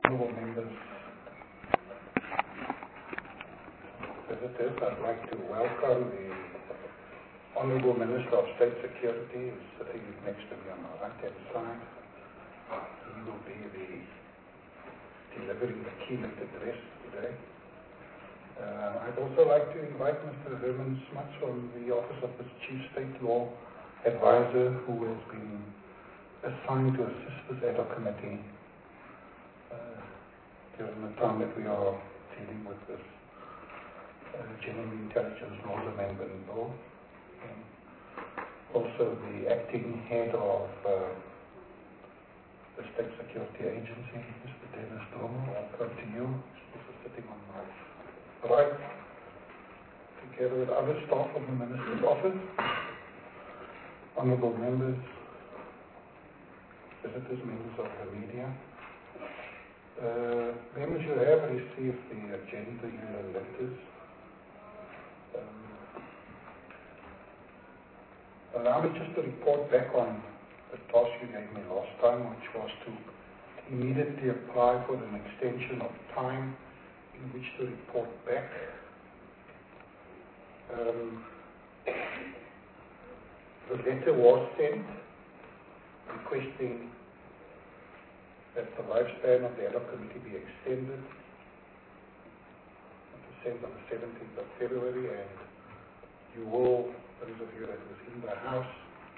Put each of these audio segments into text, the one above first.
Honourable members, visitors, I'd like to welcome the Honourable Minister of State Security, who's sitting next to me on my right-hand side. He will be delivering the keynote address today. I'd also like to invite Mr. Herman Smuts from the Office of the Chief State Law Advisor, who has been assigned to assist this ad hoc committee during the time that we are dealing with this General Intelligence Laws Amendment Bill. Also the acting head of the State Security Agency, Mr. Dennis Drommel, welcome to you. He's also sitting on my right, together with other staff of the Minister's Office, honourable members, visitors, members of the media. Members, you have received the agenda in the letters. Allow me just to report back on the task you gave me last time, which was to immediately apply for an extension of time in which to report back. The letter was sent requesting that the lifespan of the ad hoc committee be extended. It was sent on the 17th of February, and you all, those of you that was in the House,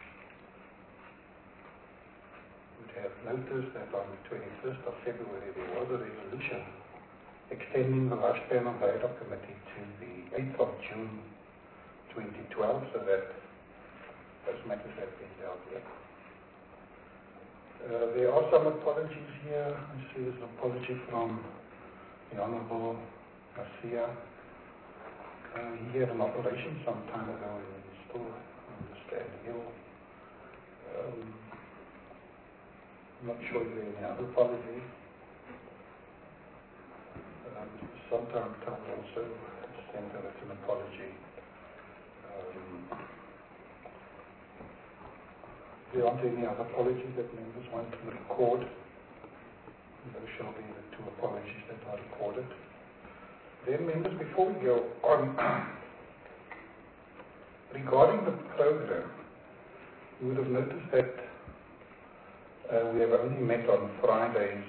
would have noticed that on the 21st of February there was a resolution extending the lifespan of the ad hoc committee to the 8th of June 2012, so that those matters have been dealt with. There are some apologies here. I see there's an apology from the Honourable Garcia. He had an operation some time ago and he's still understand ill. I'm not sure if there are any other apologies. Mr. Sometime also sent a written apology. There aren't any other apologies that members want to record. Those shall be the two apologies that are recorded. Then, members, before we go on, regarding the program, you would have noticed that we have only met on Fridays.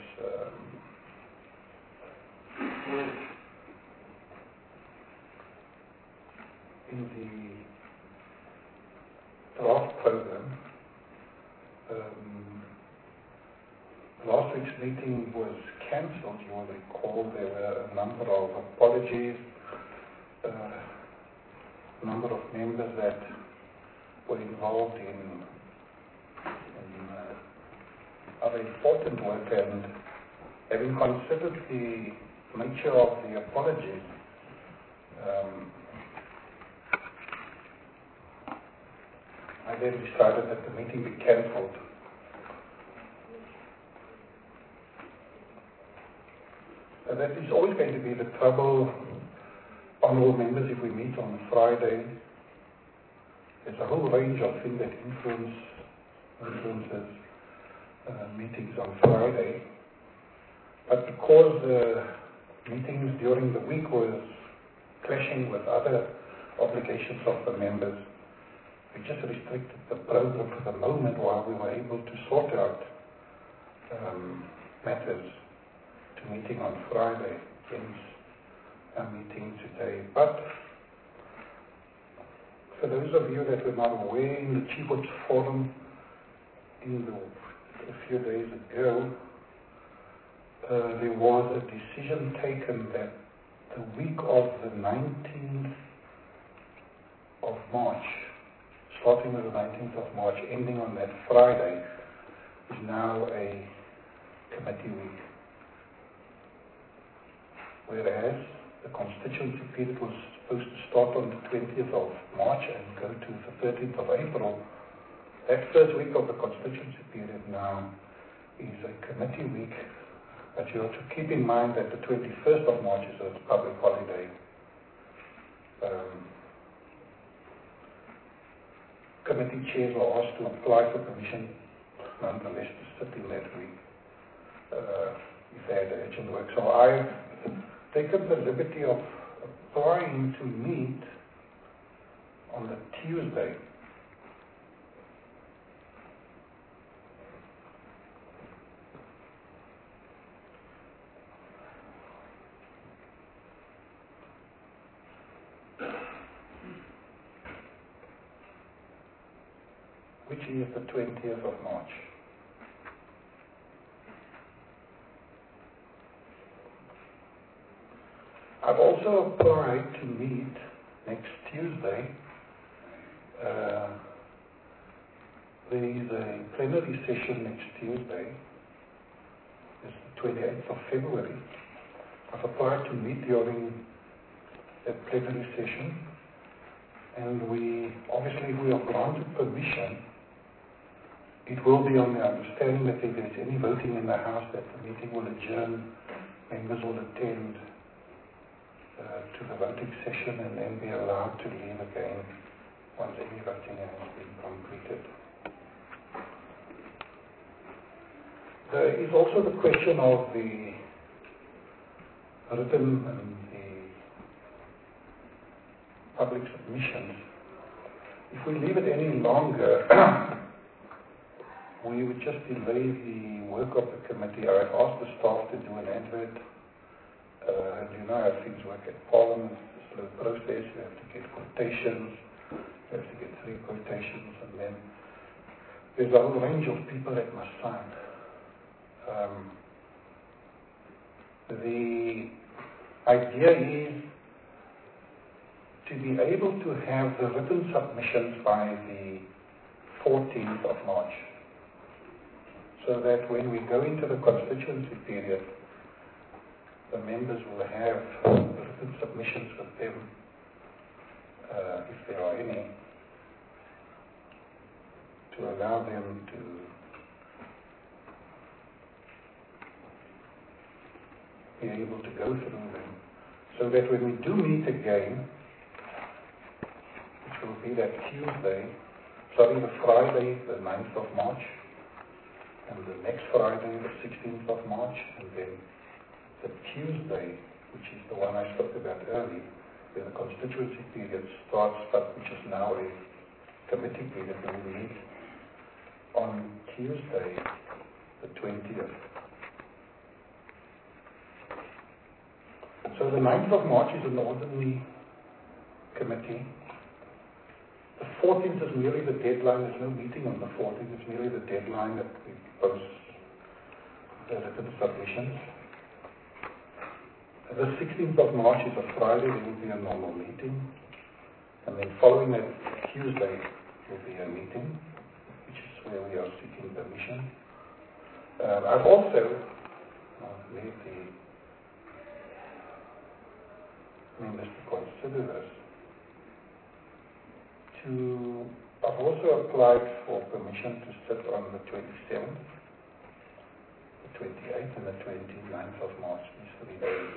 In the draft program, last week's meeting was cancelled. You will recall there were a number of apologies, a number of members that were involved in other important work, and having considered the nature of the apologies, I then decided that the meeting be cancelled. That is always going to be the trouble, honourable members, if we meet on Friday. There's a whole range of things that influences meetings on Friday. But because meetings during the week was clashing with other obligations of the members, we just restricted the program for the moment while we were able to sort out matters to meeting on Friday, hence our meeting today. But for those of you that were not aware, in the Chief Whip's Forum a few days ago, there was a decision taken that the week of the 19th of March, starting with the 19th of March, ending on that Friday, is now a committee week. Whereas the constituency period was supposed to start on the 20th of March and go to the 13th of April, that first week of the constituency period now is a committee week. But you have to keep in mind that the 21st of March is a public holiday. Committee chairs were asked to apply for permission nonetheless to sit in that week if they had urgent work. So I've taken the liberty of applying to meet on the Tuesday. Which is the 20th of March. I've also applied to meet next Tuesday. There is a plenary session next Tuesday. It's the 28th of February. I've applied to meet during that plenary session, and we are granted permission. It will be on the understanding that if there's any voting in the House, that the meeting will adjourn, members will attend to the voting session and then be allowed to leave again once any voting has been completed. There is also the question of the written and the public submissions. If we leave it any longer, we would just delay the work of the committee. I've asked the staff to do an advert. And you know how things work at Parliament. It's a slow process. You have to get quotations. You have to get 3 quotations. And then there's a whole range of people that must sign. The idea is to be able to have the written submissions by the 14th of March. So that when we go into the constituency period, the members will have written submissions with them, if there are any, to allow them to be able to go through them. So that when we do meet again, which will be that the Friday, the 9th of March, and the next Friday, the 16th of March, and then the Tuesday, which is the one I spoke about earlier, where the constituency period starts, but which is now a committee period, and we meet on Tuesday, the 20th. So the 9th of March is an ordinary committee. The 14th is merely the deadline. There's no meeting on the 14th. It's merely the deadline that we post the written submissions. The 16th of March is a Friday. There will be a normal meeting. And then following that Tuesday will be a meeting, which is where we are seeking permission. I've also made the members to consider this. I've also applied for permission to sit on the 27th, the 28th, and the 29th of March, these 3 days.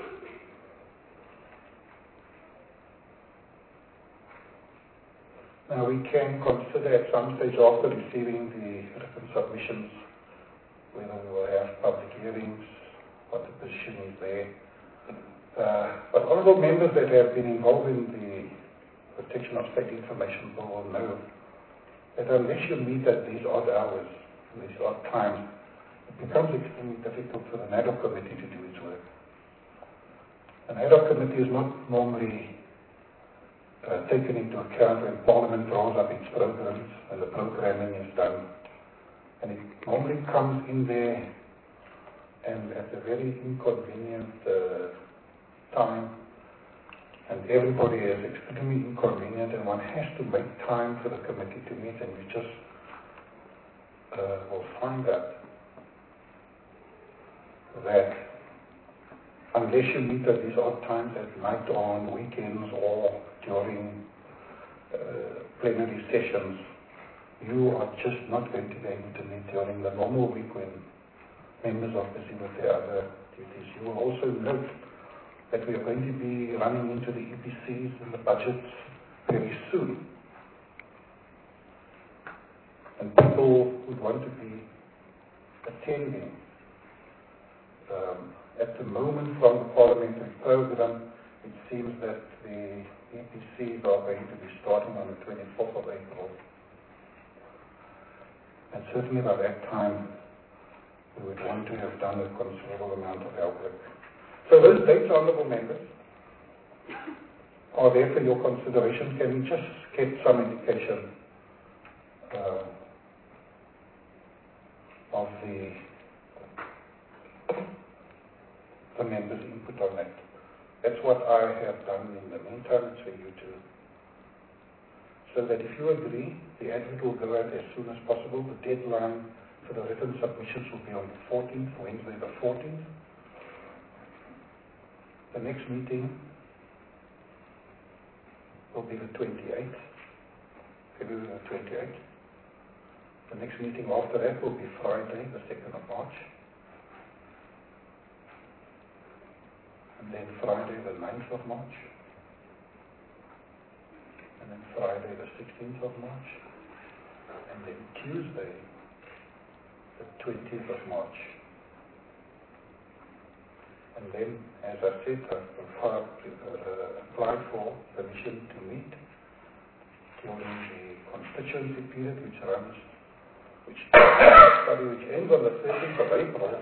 Now we can consider at some stage after receiving the written submissions whether we will have public hearings, what the position is there. But honourable members that have been involved in the Protection of State Information Bill will know that unless you meet at these odd hours, these odd times, it becomes extremely difficult for the ad hoc committee to do its work. An ad hoc committee is not normally taken into account when Parliament draws up its programs and the programming is done. And it normally comes in there and at a very inconvenient time, and everybody is extremely inconvenient, and one has to make time for the committee to meet, and you just will find that unless you meet at these odd times at night or on weekends or during plenary sessions, you are just not going to be able to meet during the normal week when members are busy with their other duties. You will also note that we are going to be running into the EPCs and the budgets very soon. And people would want to be attending At the moment, from the parliamentary program, it seems that the EPCs are going to be starting on the 24th of April. And certainly by that time, we would want to have done a considerable amount of our work. So those dates, honourable members, are there for your consideration. Can we just get some indication of the members' input on that? That's what I have done in the meantime. It's for you to. So that if you agree, the advert will go out as soon as possible. The deadline for the written submissions will be on the 14th, Wednesday the 14th. The next meeting will be the 28th, February the 28th. The next meeting after that will be Friday, the 2nd of March. And then Friday, the 9th of March. And then Friday, the 16th of March. And then Tuesday, the 20th of March. And then, as I said, I've applied for permission to meet during the constituency period, which ends on the 13th of April,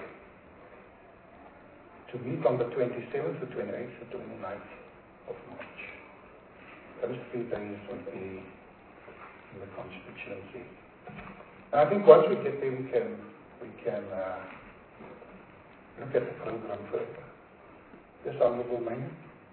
to meet on the 27th, the 28th, the 29th of March. Those 3 days will be in the constituency. And I think once we get there, we can look at the program further. Yes, Honourable Mayor.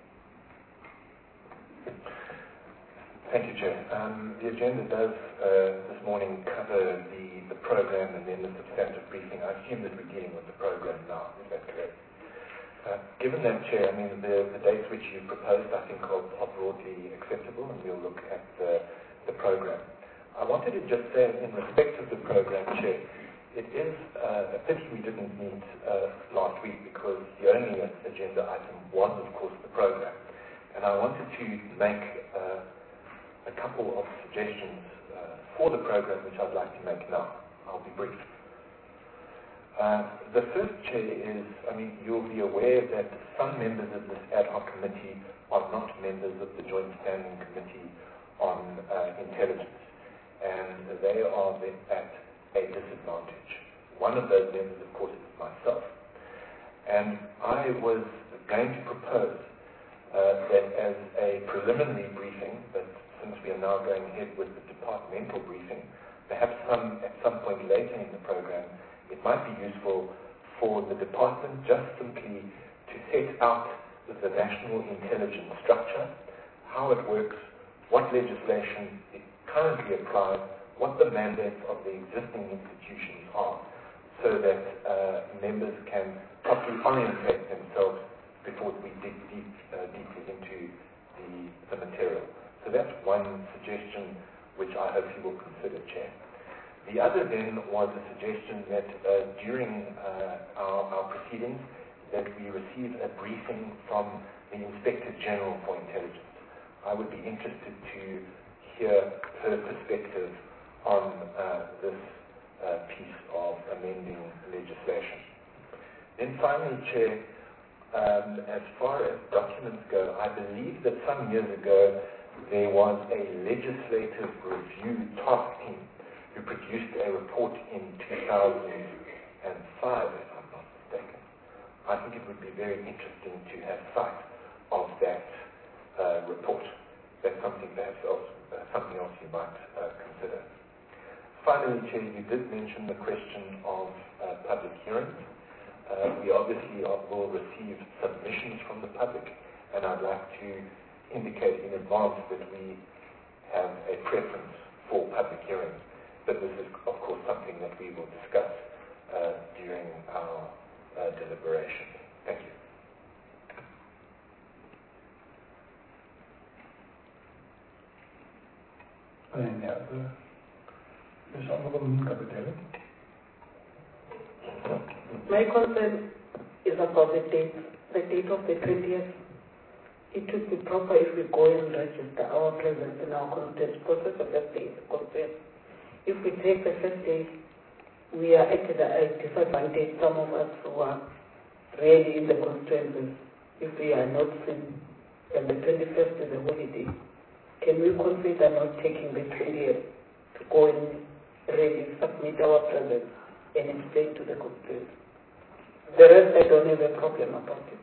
Thank you, Chair. The agenda does this morning cover the program and then the substantive briefing. I assume that we're dealing with the program now. Is that correct? Given that, Chair, I mean, the dates which you proposed, I think, are broadly acceptable, and we'll look at the program. I wanted to just say, in respect of the program, Chair, it is a pity we didn't meet last week, because the only agenda item was, of course, the program. And I wanted to make a couple of suggestions for the program, which I'd like to make now. I'll be brief. The first, Chair, is, I mean, you'll be aware that some members of this ad hoc committee are not members of the Joint Standing Committee on Intelligence, and they are then at a disadvantage. One of those members, of course, is myself. And I was going to propose that as a preliminary briefing, but since we are now going ahead with the departmental briefing, perhaps at some point later in the program, it might be useful for the department just simply to set out the national intelligence structure, how it works, what legislation it currently applies, what the mandates of the existing institutions are, so that members can properly orientate themselves before we dig deeply into the material. So that's one suggestion which I hope you will consider, Chair. The other then was a suggestion that during our proceedings that we receive a briefing from the Inspector General for Intelligence. I would be interested to hear her perspective on this piece of amending legislation. Then finally, Chair, as far as documents go, I believe that some years ago there was a legislative review task team who produced a report in 2005, if I'm not mistaken. I think it would be very interesting to have sight of that report. That's something perhaps something else you might consider. Finally, Chair, you did mention the question of public hearings. We obviously will receive submissions from the public, and I'd like to indicate in advance that we have a preference for public hearings. But this is, of course, something that we will discuss during our deliberations. Thank you. Any other? Ms. Honourable Nkabudela. My concern is about the date of the 20th. It would be proper if we go and register our presence in our contest process of that day is concerned. If we take the first day, we are at a disadvantage, some of us who are really in the constituencies, if we are not seen and the 21st is a holiday, can we consider not taking the 20th to go and really submit our presence and explain to the constituencies? The rest, I don't have a problem about it.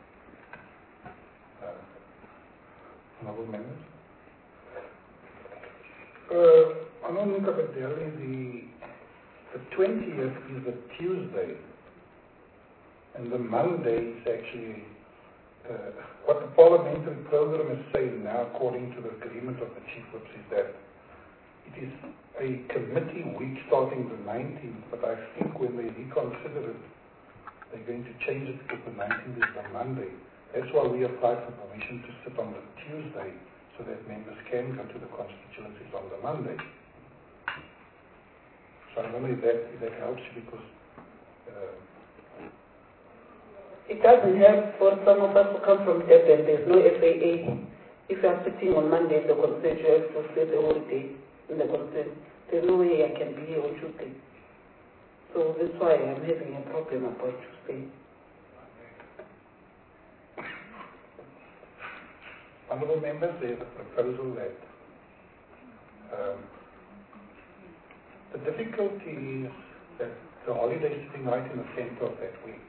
Honourable members? Honourable Nkabadeli, the 20th is a Tuesday, and the Monday is actually what the parliamentary program is saying now, according to the agreement of the chief whips, is that it is a committee week starting the 19th, but I think when they reconsider it, they're going to change it because the 19th is the Monday. That's why we applied for permission to sit on the Tuesday so that members can go to the constituencies on the Monday. So I don't know if that helps you because it doesn't help for some of us to come from Durban. There's no FAA. If you are sitting on Monday in the constituency, you have to stay the whole day in the constituency. There's no way I can be here on Tuesday. So that's why I'm having a problem about Tuesday. Honourable members, there's a proposal that the difficulty is that the holiday is sitting right in the centre of that week.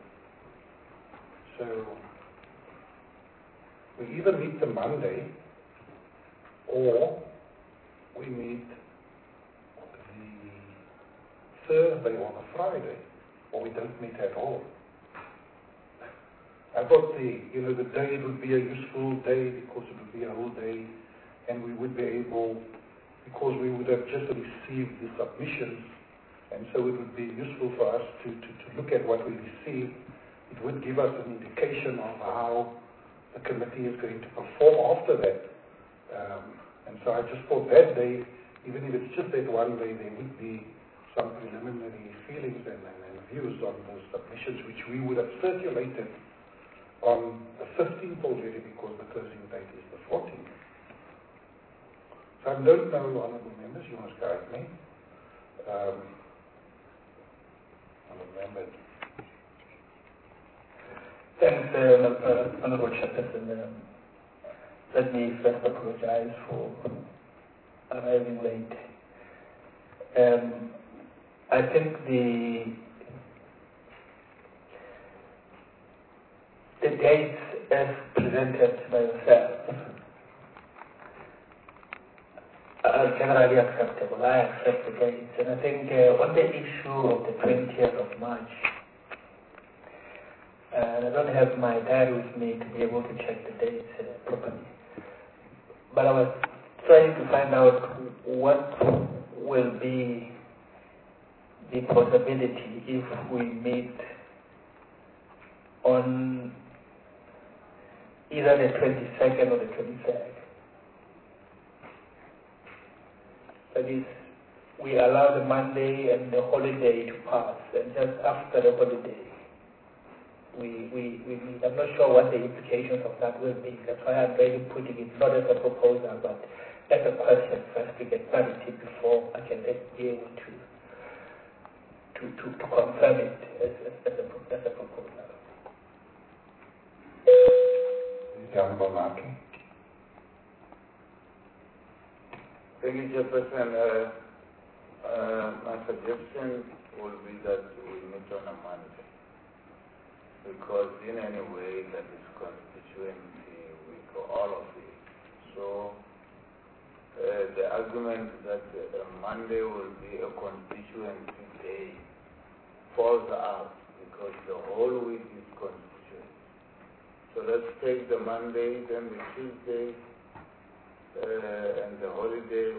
So we either meet the Monday or we meet the Thursday or the Friday, or we don't meet at all. I thought the day would be a useful day because it would be a whole day, and we would be able, because we would have just received the submissions, and so it would be useful for us to look at what we received. It would give us an indication of how the committee is going to perform after that. And so I just thought that day, even if it's just that one day, there would be some preliminary feelings and views on those submissions, which we would have circulated on the 15th already because the closing date is the 14th. So I don't know, honourable members, you must guide me. Honourable members. Thanks, Honourable Chairperson. Let me first apologize for arriving late. I think the dates as presented by yourself are generally acceptable. I accept the dates, and I think on the issue of the 20th of March, and I don't have my diary with me to be able to check the dates properly. But I was trying to find out what will be the possibility if we meet on either the 22nd or the 23rd. That is, we allow the Monday and the holiday to pass, and just after the holiday, I'm not sure what the implications of that will be. That's why I'm really putting it not as a proposal, but as a question first to get clarity before I can then be able to confirm it as a proposal. Thank you, Chairperson. My suggestion will be that we meet on a Monday, because in any way that is constituency week or all of it. So the argument that Monday will be a constituency day falls out because the whole week is constituency. So let's take the Monday, then the Tuesday, and the holiday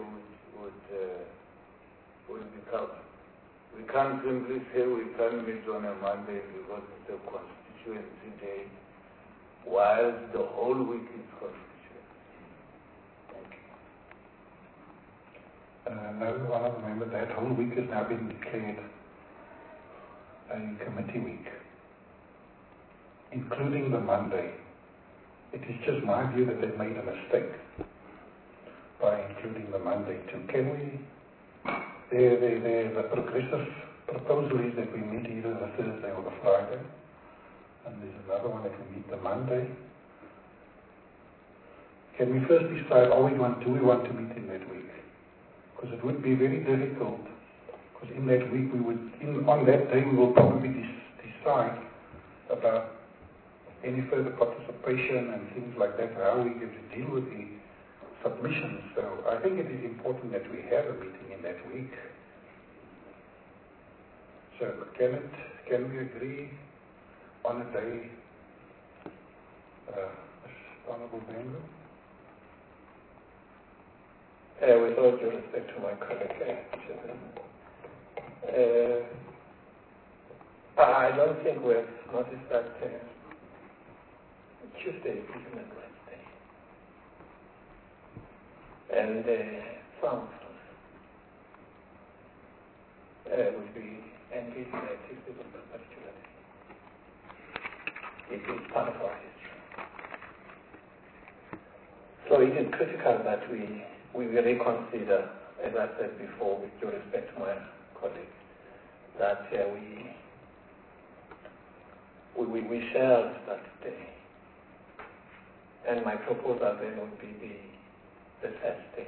would be covered. We can't simply say we can't meet on a Monday because it's a constituency day, while the whole week is constituency. Thank you. No, I remember that whole week has now been declared a committee week, including the Monday. It is just my view that they've made a mistake by including the Monday too. Can we? The progressive proposal is that we meet either the Thursday or the Friday. and there's another one that we meet the Monday. Can we first decide, do we want to meet in that week? Because it would be very difficult, because in that week on that day we will probably decide about any further participation and things like that, how we get to deal with the submissions. So I think it is important that we have a meeting in that week. So can we agree on a day, Honorable Member? With all due respect to my colleague, I don't think we have noticed that Tuesday is Human Rights Day. And some of us will be engaged in activities of that particular day. It is part of our history. So it is critical that we reconsider, as I said before, with due respect to my colleague, that we shall that day. And my proposal then would be the first day.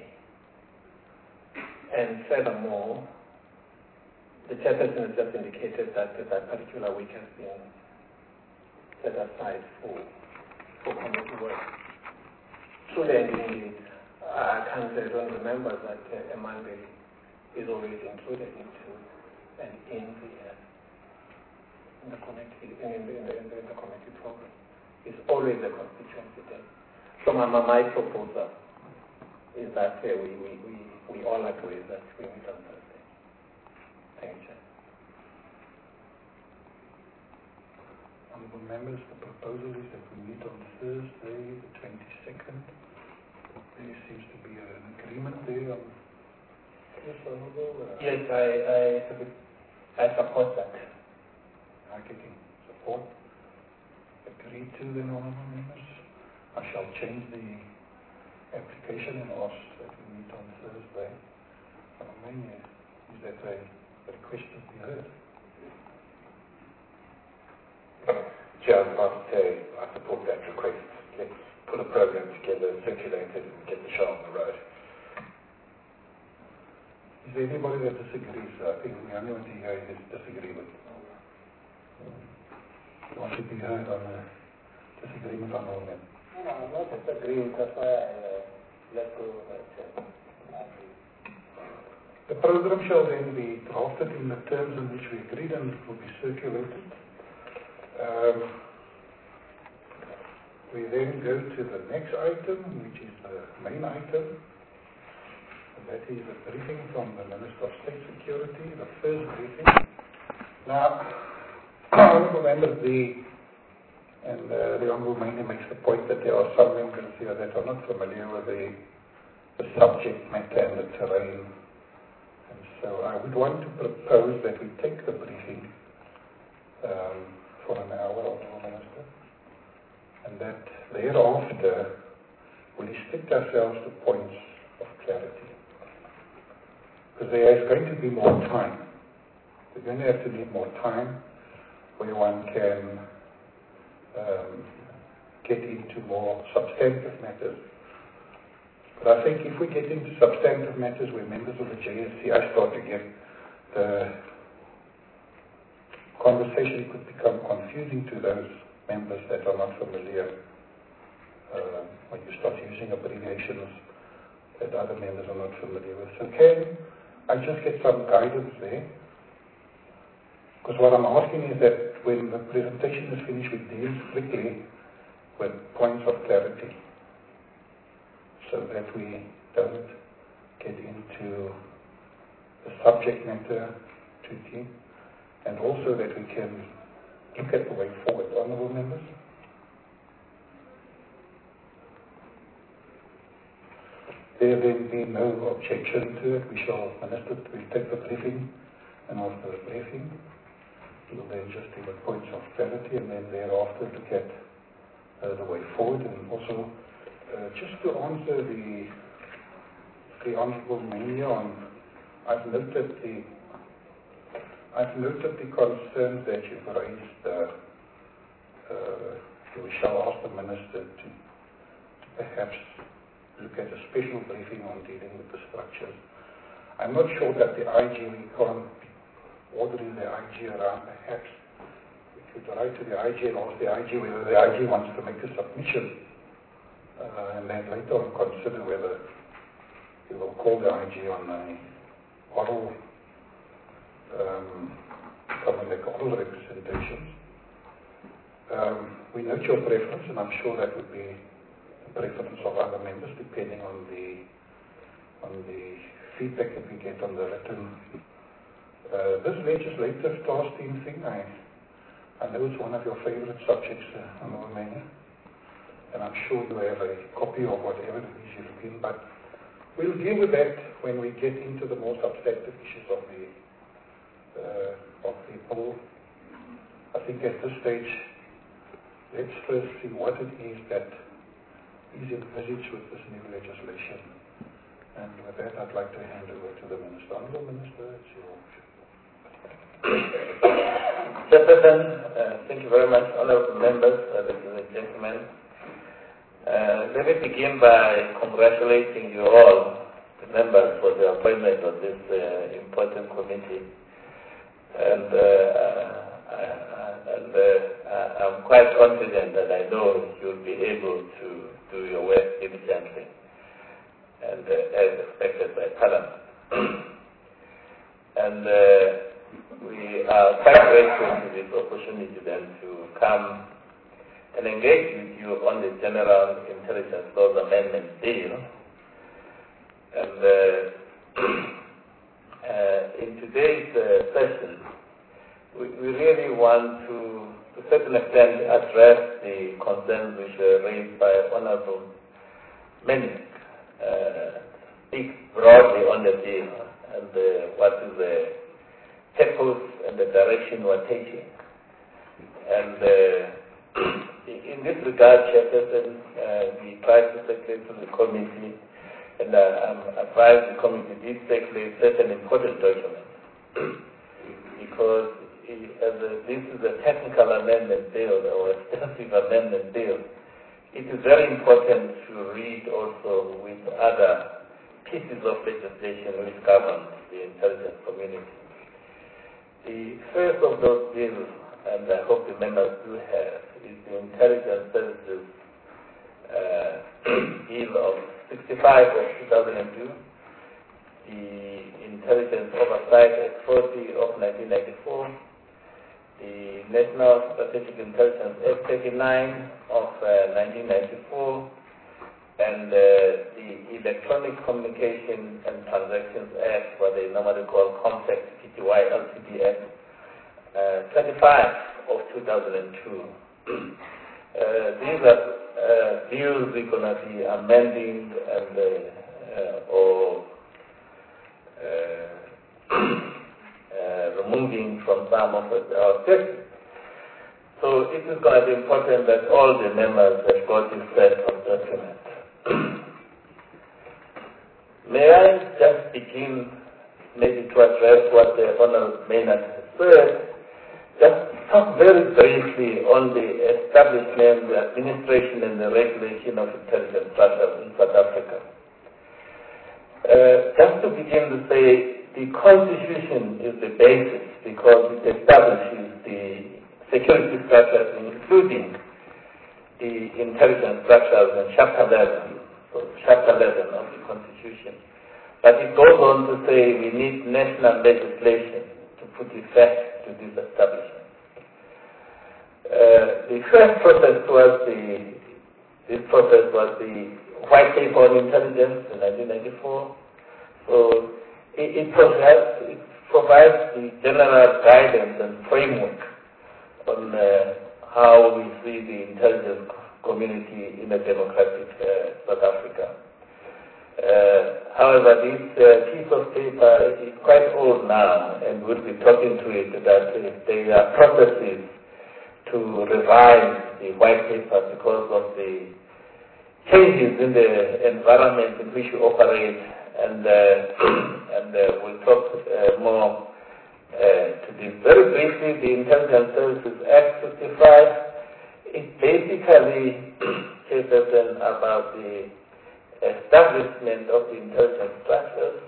And furthermore, the chairperson has just indicated that that particular week has been set aside for committee work. Truly and indeed, I don't remember that a Monday is always included into and in the committee program. It's always a constituency day. So my proposal is that we all agree that we meet on Thursday. Thank you, Chair. Honourable members, the proposal is that we meet on Thursday, the 22nd. There seems to be an agreement there on this, Honourable. Yes, I support that. I can support. Agreed to then, Honourable members. I shall change the application and ask that we meet on Thursday. Is that a request to be heard? Chair, I support that request. Let's put a program together, circulate it, and get the show on the road. Is there anybody that disagrees? I think the only one here is disagree with. You want to be heard on the disagreement on all that? No, I'm not disagreeing. That's why I let go of that. The program shall then be drafted in the terms in which we agreed and it will be circulated. We then go to the next item, which is the main item. And that is a briefing from the Minister of State Security, the first briefing. Now, Honourable Members, the Honourable Mayor makes the point that there are some members here that are not familiar with the subject matter and the terrain. And so I would want to propose that we take the briefing for an hour, Honourable Minister, and that thereafter we restrict ourselves to points of clarity. Because there is going to be more time. We're going to have to need more time where one can get into more substantive matters. But I think if we get into substantive matters where members of the JSCI start to get the conversation could become confusing to those members that are not familiar when you start using abbreviations that other members are not familiar with. So can I just get some guidance there? Because what I'm asking is that when the presentation is finished, we deal strictly with points of clarity so that we don't get into the subject matter too deep, and also that we can look at the way forward. Honourable members? There then be no objection to it. We shall, Minister, we take the briefing, and after the briefing, we'll then just deal with points of clarity, and then thereafter look at the way forward. And also, just to answer the Honourable Mayor on, I've noted the concerns that you've raised we shall ask the Minister to perhaps look at a special briefing on dealing with the structures. I'm not sure that the IG, we can't order the IG around. Perhaps we could write to the IG and ask the IG whether the IG wants to make a submission, and then later on consider whether we will call the IG on a oral, make oral representations. We note your preference, and I'm sure that would be the preference of other members, depending on the feedback that we get on the written. This legislative task team thing, I know it's one of your favorite subjects, Honourable Mayor, and I'm sure you have a copy of whatever it is you're looking, but we'll deal with that when we get into the more substantive issues of the bill. I think at this stage, let's first see what it is that is envisaged with this new legislation. And with that, I'd like to hand over to the Minister. Honourable Minister, it's your Chairperson, thank you very much, honourable members, ladies and gentlemen. Let me begin by congratulating you all, the members, for the appointment of this important committee. And I'm quite confident that I know you'll be able to do your work diligently and as expected by Parliament. And we are quite grateful to this opportunity then to come and engage with you on the General Intelligence Laws Amendment Bill. And in today's session, we really want to a certain extent address the concerns which were raised by Honourable Mennick, speak broadly on the bill and what is the purpose and the direction we're taking. And in this regard, Chairperson, we tried to circulate to the committee, and I'm advised the committee did circulate certain important documents because this is a technical amendment bill or extensive amendment bill. It is very important to read also with other pieces of legislation which govern the intelligence community. The first of those bills, and I hope the members do have, is the Intelligence Services Bill of 65 of 2002, the Intelligence Oversight Act 40 of 1994, the National Strategic Intelligence Act 39 of 1994, and the Electronic Communication and Transactions Act, what they normally call COMTEX Pty Ltd Act 25 of 2002. These are bills we're going to be amending and or removing from some of our texts. So it is going to be important that all the members have got this set of documents. May I just begin maybe to address what the Honourable Maynard has said, just talk very briefly on the establishment, the administration and the regulation of intelligence structures in South Africa. Just to begin to say, the Constitution is the basis because it establishes the security structures, including the intelligence structures in Chapter 11, so Chapter 11 of the Constitution. But it goes on to say we need national legislation to put effect to this establishment. The first process was this process was the White Paper on Intelligence in 1994. So it provides the general guidance and framework on how we see the intelligence community in a democratic South Africa. However, this piece of paper is quite old now, and we'll be talking to it that there are processes to revise the white paper because of the changes in the environment in which we operate, and we'll talk more to this. Very briefly, the Intelligence Services Act 55 It's basically Chairperson, about the establishment of the intelligence structures,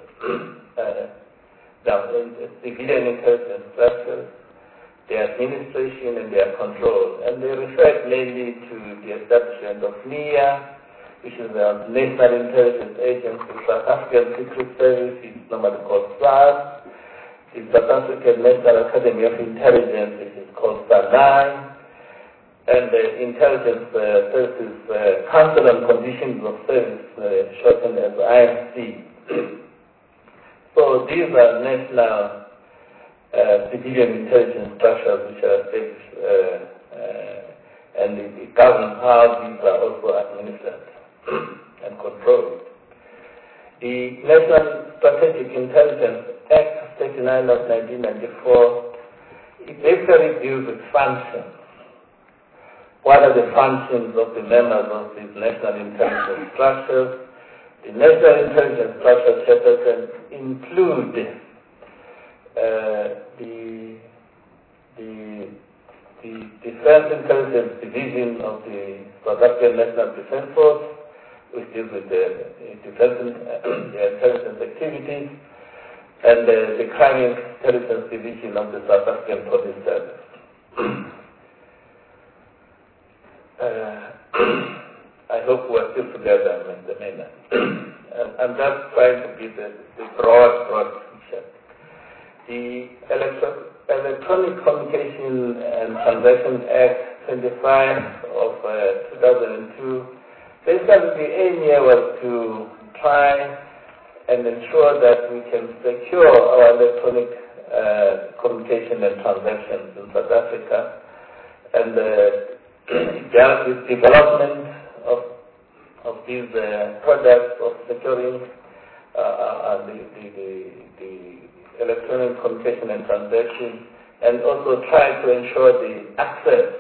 civilian intelligence structures, their administration and their control. And they refer mainly to the establishment of NIA, which is the National Intelligence Agency, South African Secret Service, it's normally called SARS, the South African National Academy of Intelligence, which is called SANAI, and the Intelligence Services Council on Conditions of Service, shortened as INC. So these are national civilian intelligence structures which are established, and it governs how these are also administered and controlled. The National Strategic Intelligence Act 39 of 1994, it basically deals with functions. What are the functions of the members of these national intelligence structures? The national intelligence structures can include the Defense Intelligence Division of the South African National Defense Force, which deals with the intelligence activities, and the Crime Intelligence Division of the South African Police Service. I hope we're still together, Mr. Maynard. I'm just trying to give the broad picture. The Electronic Communication and Transactions Act 25 of 2002, basically the aim here was to try and ensure that we can secure our electronic communication and transactions in South Africa, and it dealt with development of these products of securing the electronic communication and transaction, and also try to ensure the access.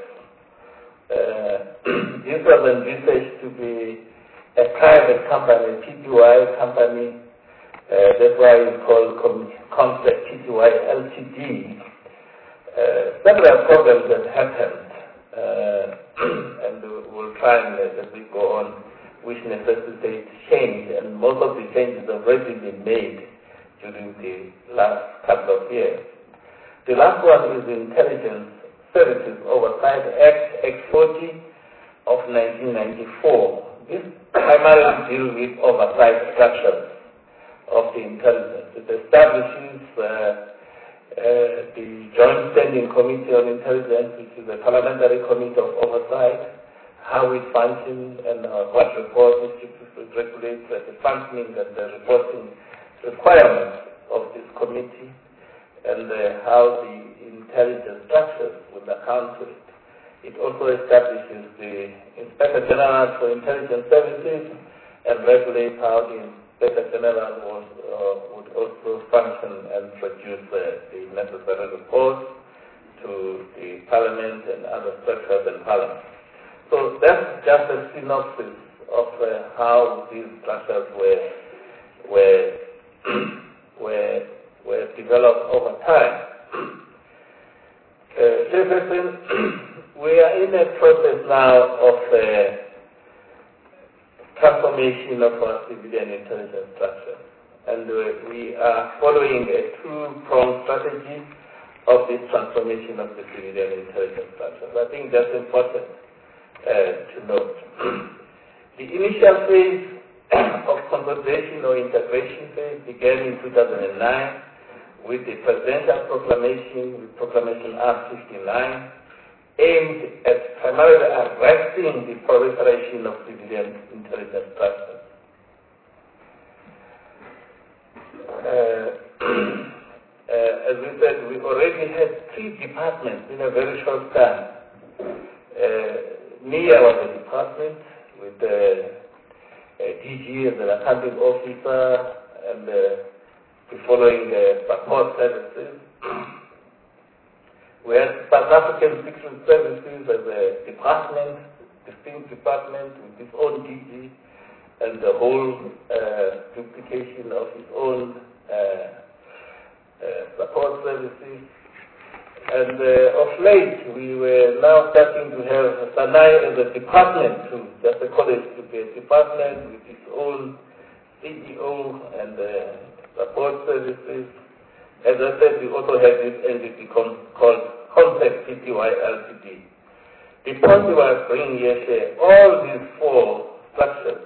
This was envisaged to be a private company, TTY company. That's why it's called Concept TTY Ltd. Several problems that happened, and we'll try and as we go on, which necessitate change, and most of the changes have already been made during the last couple of years. The last one is the Intelligence Services Oversight Act, X40 of 1994. This primarily deals with oversight structures of the intelligence. It establishes the Joint Standing Committee on Intelligence, which is a parliamentary committee of oversight, how it functions and what reports it regulates, the functioning and the reporting requirements of this committee, and how the intelligence structures would account to it. It also establishes the Inspector General for Intelligence Services and regulates how the Inspector General would also function and produce the necessary reports to the Parliament and other structures in Parliament. So that's just a synopsis of how these structures were developed over time. Jefferson, we are in a process now of transformation of our civilian intelligence structure, and we are following a two-pronged strategy of this transformation of the civilian intelligence structure. I think that's important to note. The initial phase of consolidation or integration phase began in 2009 with the presidential proclamation, with Proclamation R59, aimed at primarily arresting the proliferation of civilian intelligence structures. As we said, we already had 3 departments in a very short time. NIA was a department with DG as an accounting officer, and the following support services. We had South African Secret Services as a department, distinct department with its own DG and the whole duplication of its own support services. And of late, we were now starting to have Sanai as a department too, just a college to be a department with its own CEO and support services. As I said, we also have this entity called Concept Pty Ltd. The point we were bringing here, all these four structures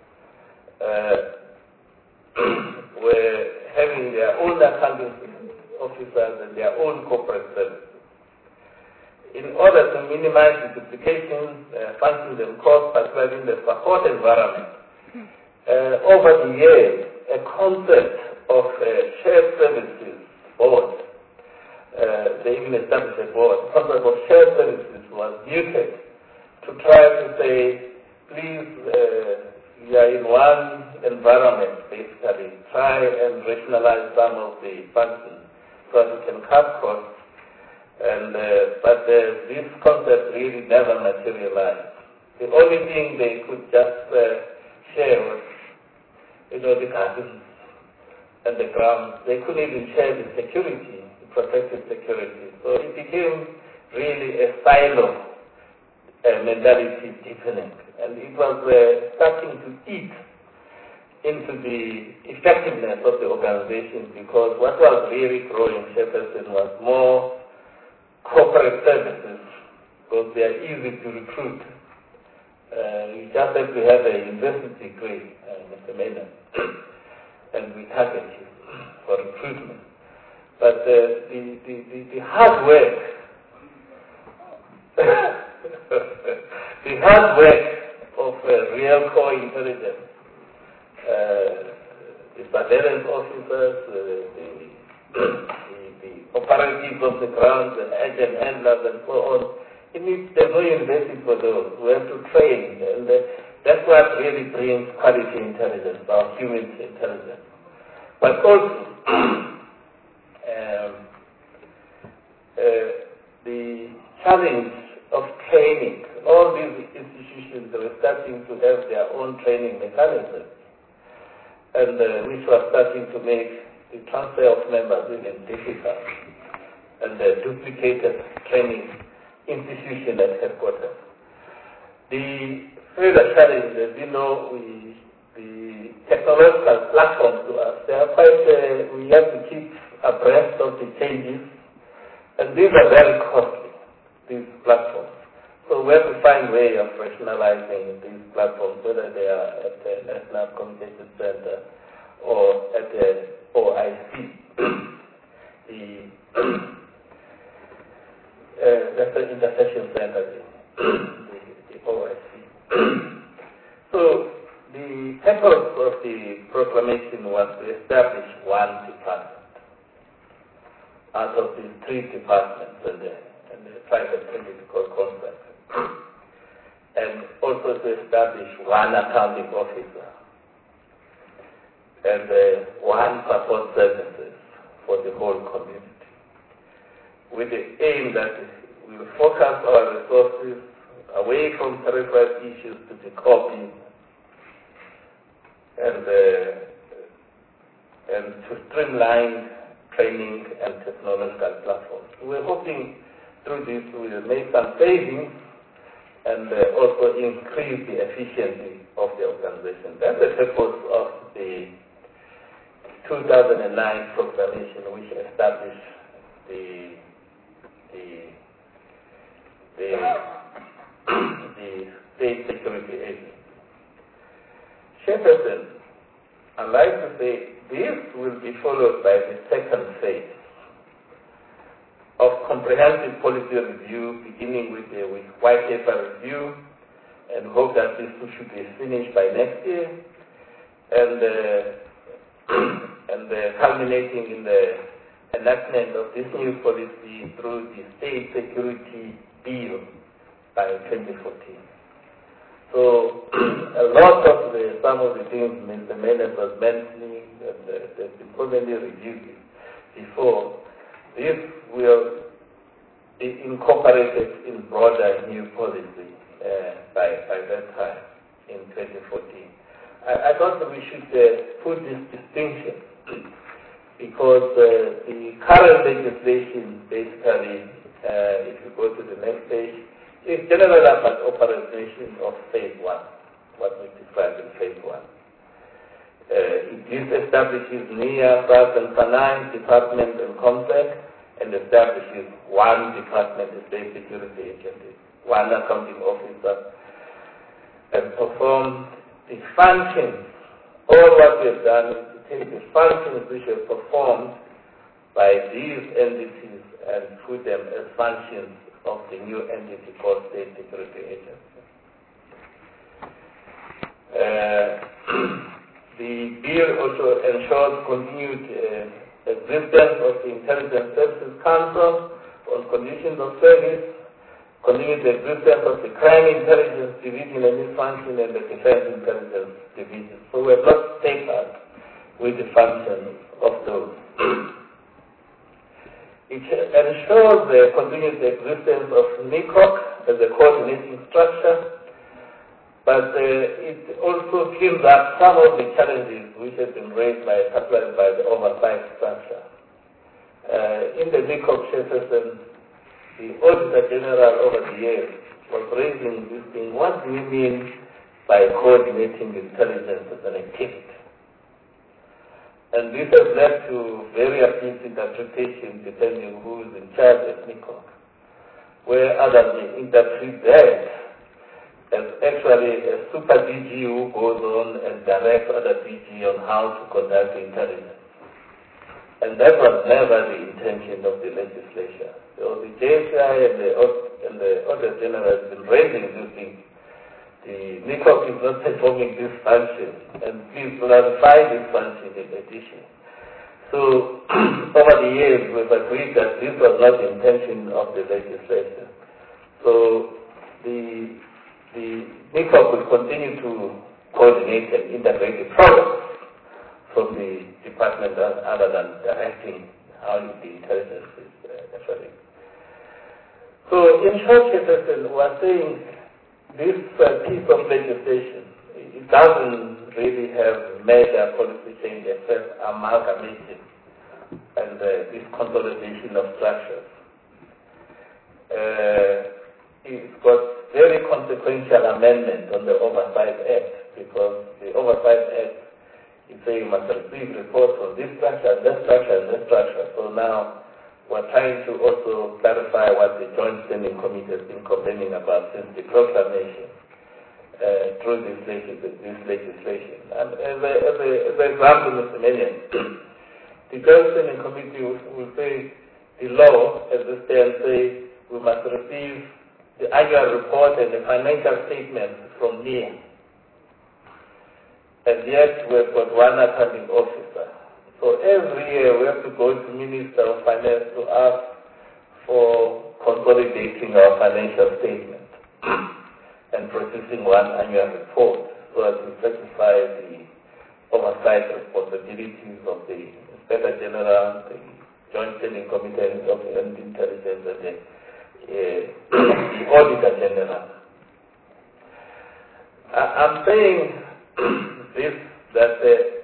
were having their own accounting officers and their own corporate services. In order to minimize the duplications, functions and costs, particularly in the support environment, over the years, a concept of shared services board, they even established a board, concept of shared services was muted to try to say, please, we are in one environment, basically, try and rationalize some of the functions so that we can cut costs. But this concept really never materialized. The only thing they could just share was, the gardens and the grounds. They couldn't even share the security, the protected security. So it became really a silo mentality deepening. And it was starting to eat into the effectiveness of the organization, because what was really growing Shepherdston was more corporate services, because they are easy to recruit. You just have to have a university degree, Mr. Maynard, and we target you for recruitment. But the hard work, the hard work of real core intelligence, the surveillance officers, the operatives of the ground, the agent handlers, and so on. There's no university for those. We have to train, and that's what really brings quality intelligence, our human intelligence. But also, the challenge of training. All these institutions were starting to have their own training mechanisms, and which was starting to make the transfer of members even difficult, and the duplicated training institution at headquarters. The further challenge, as you know, the technological platforms to us, they are quite, we have to keep abreast of the changes, and these are very costly, these platforms. So we have to find a way of rationalizing these platforms, whether they are at the National Communication Center or at the OIC, that's the intersection center, the OIC. So the purpose of the proclamation was to establish one department out of these three departments and the private political concept, and also to establish one accounting officer and one support services for the whole community, with the aim that we will focus our resources away from peripheral issues to the core business, and to streamline training and technological platforms. We're hoping through this we will make some savings and also increase the efficiency of the organization. That's the purpose of the 2009 proclamation, which established the State Security Agency. Shepherdston, I'd like to say, this will be followed by the second phase of comprehensive policy review, beginning with white paper review, and hope that this should be finished by next year, and culminating in the enactment of this new policy through the State Security Bill by 2014. So a lot of some of the things Mr. Maynard was mentioning, that has been probably reviewed before, this will be incorporated in broader new policy by that time in 2014. I thought that we should put this distinction because the current legislation basically if you go to the next page, is general operation of phase 1, what we described in phase 1. It establishes NIA, SAS, and FANAI department and complex, and establishes one department, the State Security Agency, one accounting officer, and perform the functions. All what we have done is to take the functions which are performed by these entities and put them as functions of the new entity called State Security Agency. The bill also ensures continued existence of the Intelligence Services Council on conditions of service, continued existence of the Crime Intelligence Division and its function, and the Defense Intelligence Division. So we have not tapered with the functions of those. It ensures the continued existence of NICOC as a coordinating structure, but it also gives up some of the challenges which have been raised by the oversight structure. In the NICOC system, the Auditor General over the years was raising this thing. What do you mean by coordinating intelligence as an activity? And this has led to various interpretations depending who is in charge of NICOC, where others may interpret that as actually a super DG who goes on and directs other DG on how to conduct intelligence. And that was never the intention of the legislation. So the JSI and the Auditor General has been raising this thing. The NICOC is not performing this function, and please clarify this function in addition. So over the years we've agreed that this was not the intention of the legislation. So the NICOC will continue to coordinate and integrate the programs from the department other than directing how the intelligence is actually. So in short, we're saying this piece of legislation, it doesn't really have major policy change except amalgamation and this consolidation of structures. It's got very consequential amendment on the Oversight Act, because the Oversight Act is saying you must receive reports on this structure, that structure, and that structure. So now we're trying to also clarify what the Joint Standing Committee has been complaining about since the proclamation through this legislation. And as an example, Mr. Manion, the Joint Standing Committee will say the law, as it stands, say we must receive the annual report and the financial statements from NIA. And yet we've got one accounting officer. So every year we have to go to Minister of Finance to ask for consolidating our financial statement and producing one annual report so as to satisfy the oversight responsibilities of the Inspector General, the Joint Standing Committee of Intelligence, and the Auditor General. I'm saying this, that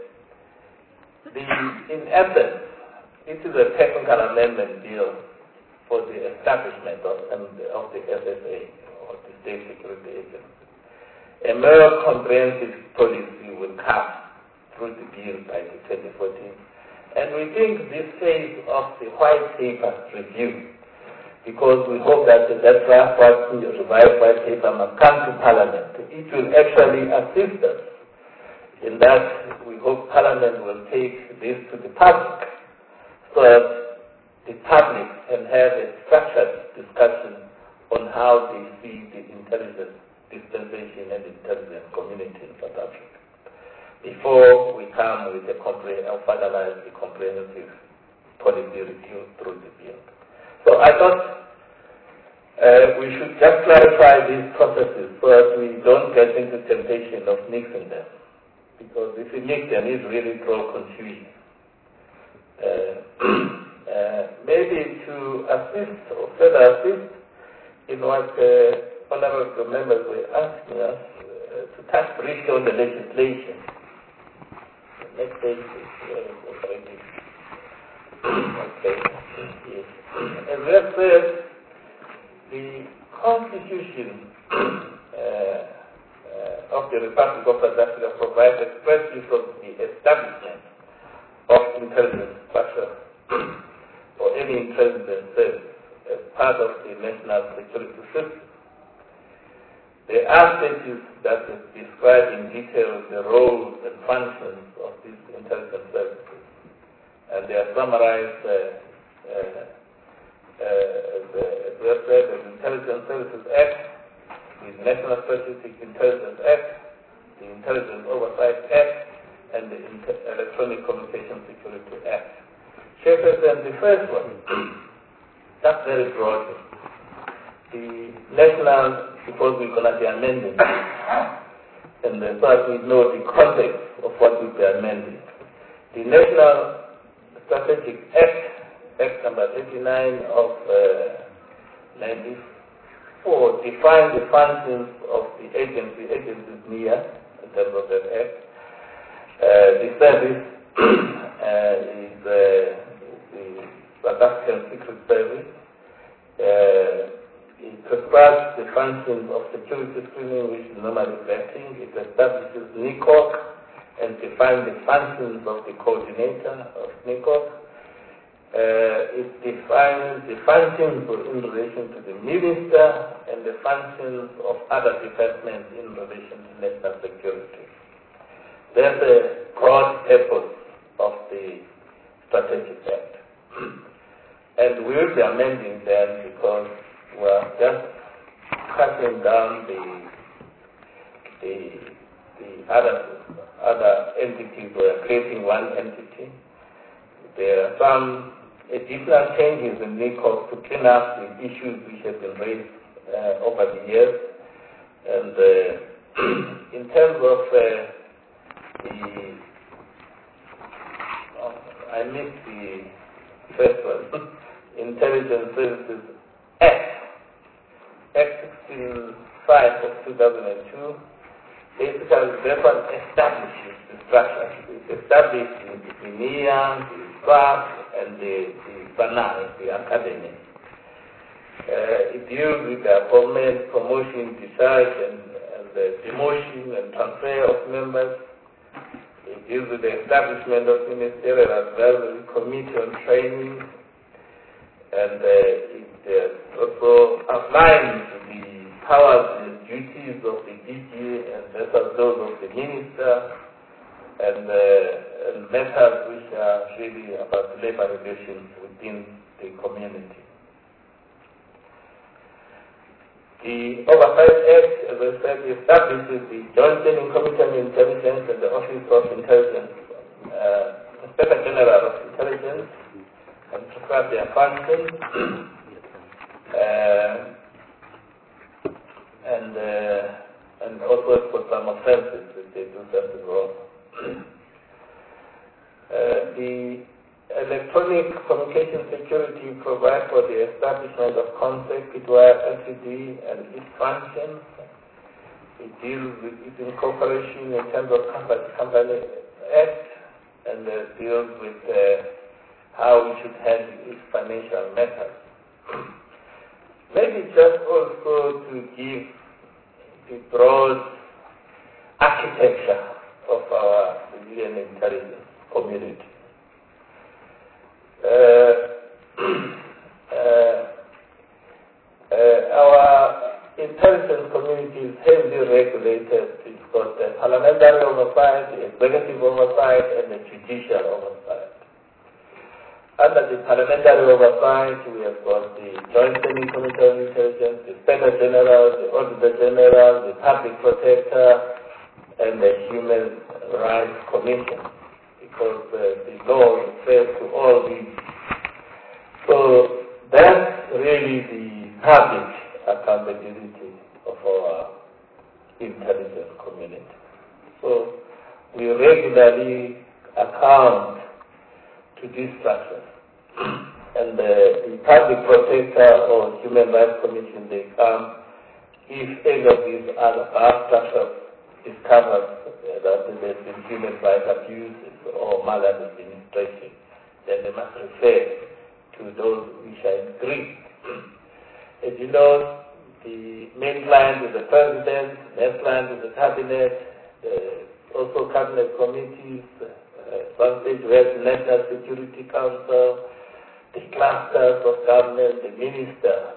in essence, it is a technical amendment bill for the establishment of the SSA, or the State Security Agency. A more comprehensive policy will come through the bill by 2014. And we think this phase of the white paper review, because we hope that draft revised white paper must come to Parliament. It will actually assist us in that. We hope Parliament will take this to the public so that the public can have a structured discussion on how they see the intelligence dispensation and intelligence community in South Africa before we come with finalize the comprehensive policy review through the bill. So I thought we should just clarify these processes so that we don't get into temptation of mixing them. Because if we mix them, it really draws confusion. Maybe to assist or further assist in what honorable members were asking us, to touch briefly on the legislation. The next page is okay. Yes. As we have said, The Constitution of the Republic of South Africa provides expressly for the establishment of intelligence structure or any intelligence service as part of the national security system. There are statutes that describe in detail the roles and functions of these intelligence services, and they are summarized as the Intelligence Services Act, the National Strategic Intelligence Act, the Intelligence Oversight Act, and the Electronic Communication Security Act. Chairperson, the first one, that's very broad. The national, because we're going to be amending, and so as we know the context of what we'll be amending. The National Strategic Act, Act number 39 of 94, defines the functions of the agency. Agency is near in terms of that act. The service is the South African Secret Service. It prescribes the functions of security screening, which is normally vetting. It establishes NICOC and defines the functions of the coordinator of NICOC. It defines the functions in relation to the minister and the functions of other departments in relation to national security. There's a broad purpose of the Strategic Act. And we will be amending them because we're just cutting down the other entities. We're creating one entity. There are some additional changes in NICOC to clean up the issues which have been raised over the years. And in terms of I missed the first one, Intelligence Services Act 16.5 of 2002. Basically, that one establishes the structure. It's established in the NIA, the SAF, and the SANA, the academy. It deals with the appointment, promotion, discharge, and the demotion and transfer of members. It deals with the establishment of ministerial advisory committee on training, and it also outlines the powers and duties of the DG and those of the minister, and matters which are really about labor relations within the community. The Oversight Act, as I said, establishes the Joint Standing Committee on Intelligence and the Office of Intelligence, Inspector General of Intelligence, and prescribe their functions, and also for some offenses if they do something wrong. The Electronic Communication Security provides for the establishment of contact between LCD and its functions. It deals with its incorporation in terms of Company Act, and deals with how we should handle its financial matters. Maybe just also to give the broad architecture of our civilian intelligence community. Our intelligence community is heavily regulated. It's got the parliamentary oversight, the executive oversight, and the judicial oversight. Under the parliamentary oversight, we have got the Joint Standing Committee on Intelligence, the Inspector General, the Auditor General, the Public Protector, and the Human Rights Commission, because the law refers to all these. So that's really the public accountability of our intelligence community. So we regularly account to these structures. And the Public Protector or Human Rights Commission, they come if any of these other structures discovered that there's been human rights abuses or maladministration, then they must refer to those which are in Greece. As you know, the main client is the president, the next client is the cabinet, also cabinet committees, one stage we have the National Security Council, the clusters of government, the minister.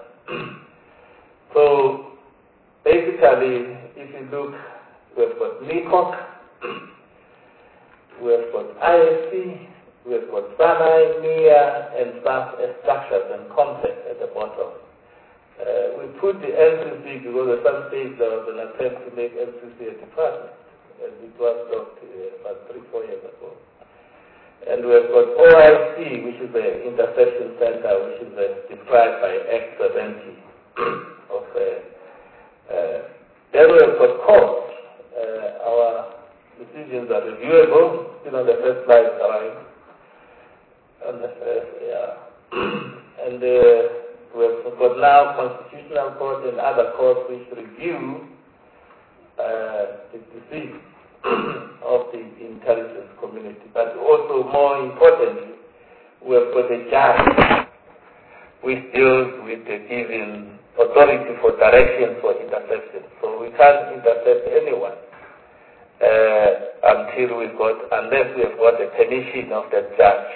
So basically, if you look, we have got NICOC, we have got IFC, we have got SANAI, MIA, and structures and concepts at the bottom. We put the LCC because at some stage there was an attempt to make LCC a department, and it was stopped about 3-4 years ago. And we have got OIC, which is the Interception Center, which is described by Act 70 of then we have got courts. Our decisions are reviewable, still on the first slide, on the first, and we have got now Constitutional Court and other courts which review the decisions of the intelligence community. But also, more importantly, we have got a judge which deals with the giving authority for direction for interception. So we can't intercept anyone unless we have got the permission of the judge.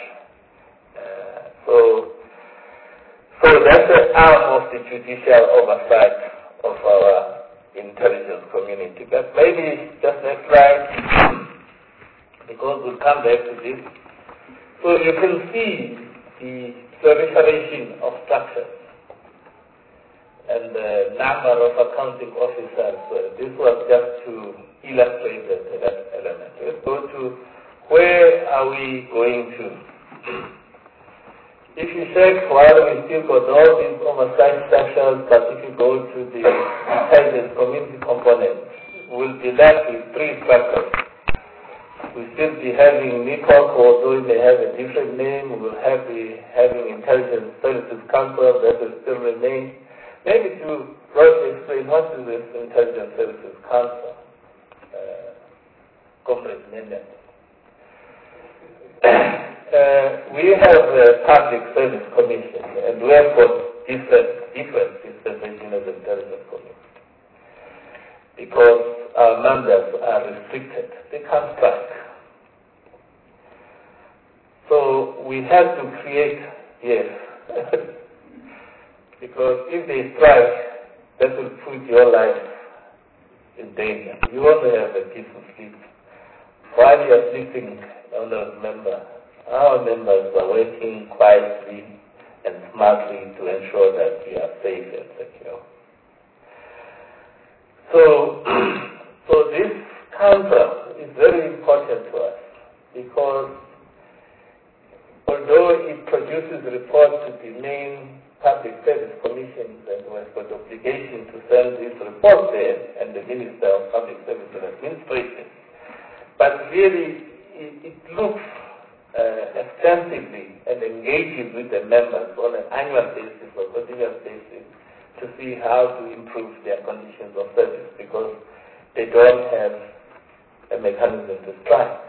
So that's the arm of the judicial oversight of our intelligence community. But maybe just next slide, because we'll come back to this. So you can see the proliferation of structures and the number of accounting officers. This was just to illustrate that element. Let's go to where are we going to? If you check, while we still got all these oversight structures, but if you go to the intelligence community component, we'll be left with 3 structures. We'll still be having NICOC, although it may have a different name. We will having Intelligence Services Council that will still remain. Maybe to explain what is this Intelligence Services Council, Comrade Nene. We have a Public Service Commission, and we have got different distribution of the intelligence community. Because our numbers are restricted, they can't strike. So we have to create, because if they strike, that will put your life in danger. You want to have a peaceful sleep. While you are sleeping, our members are working quietly and smartly to ensure that we are safe and secure. So this council is very important to us because although it produces reports to the main public service commissions and we have got obligation to send these reports there and the Minister of Public Service and Administration, but really it looks extensively and engages with the members on an annual basis or continuous basis to see how to improve their conditions of service because they don't have a mechanism to strike.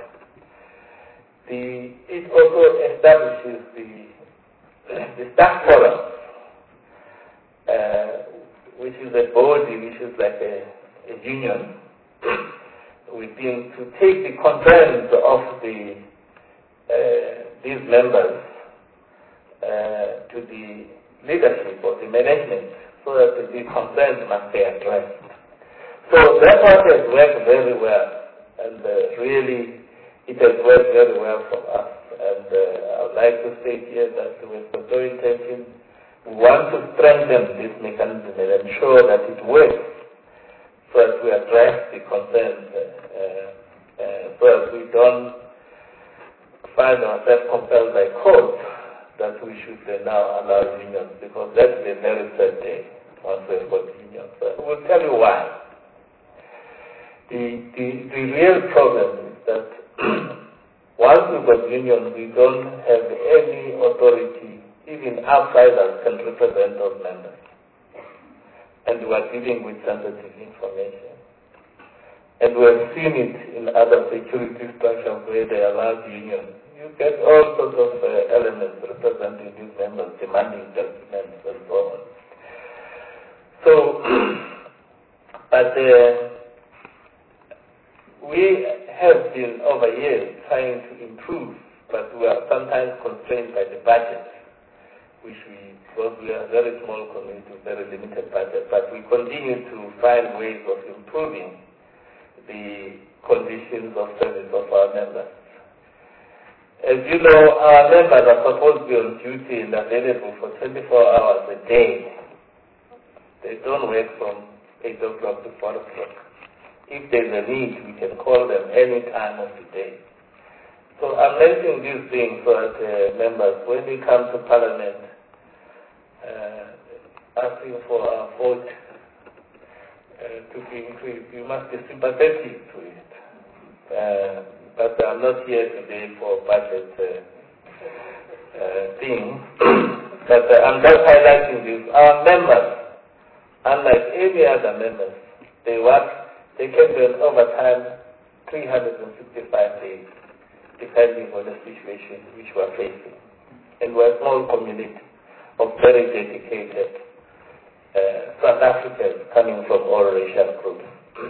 It also establishes the staff forum, which is a body, which is like a union, within to take the concerns of these members to the leadership or the management so that the concerns must be addressed. So that part has worked very well, and really it has worked very well for us. And I would like to state here that with the very intention, we want to strengthen this mechanism and ensure that it works so that we address the concerns, so that we don't find ourselves compelled by court that we should now allow unions, because that's the very sad day once we've got unions. We'll tell you why. The real problem is that once we've got unions, we don't have any authority, even outsiders can represent those members. And we are dealing with sensitive information. And we have seen it in other security structures where they allow unions. You get all sorts of elements representing these members, demanding judgments and so on. So, but we have been over years trying to improve, but we are sometimes constrained by the budget, because we are a very small community, very limited budget, but we continue to find ways of improving the conditions of service of our members. As you know, our members are supposed to be on duty and available for 24 hours a day. They don't work from 8 o'clock to 4 o'clock. If there's a need, we can call them any time of the day. So I'm mentioning these things so that members, when we come to Parliament, asking for our vote to be increased, you must be sympathetic to it. But I'm not here today for budget things. But I'm just highlighting this. Our members, unlike any other members, they can be on overtime 365 days, depending on the situation which we are facing. And we're a small community of very dedicated South Africans coming from all racial groups.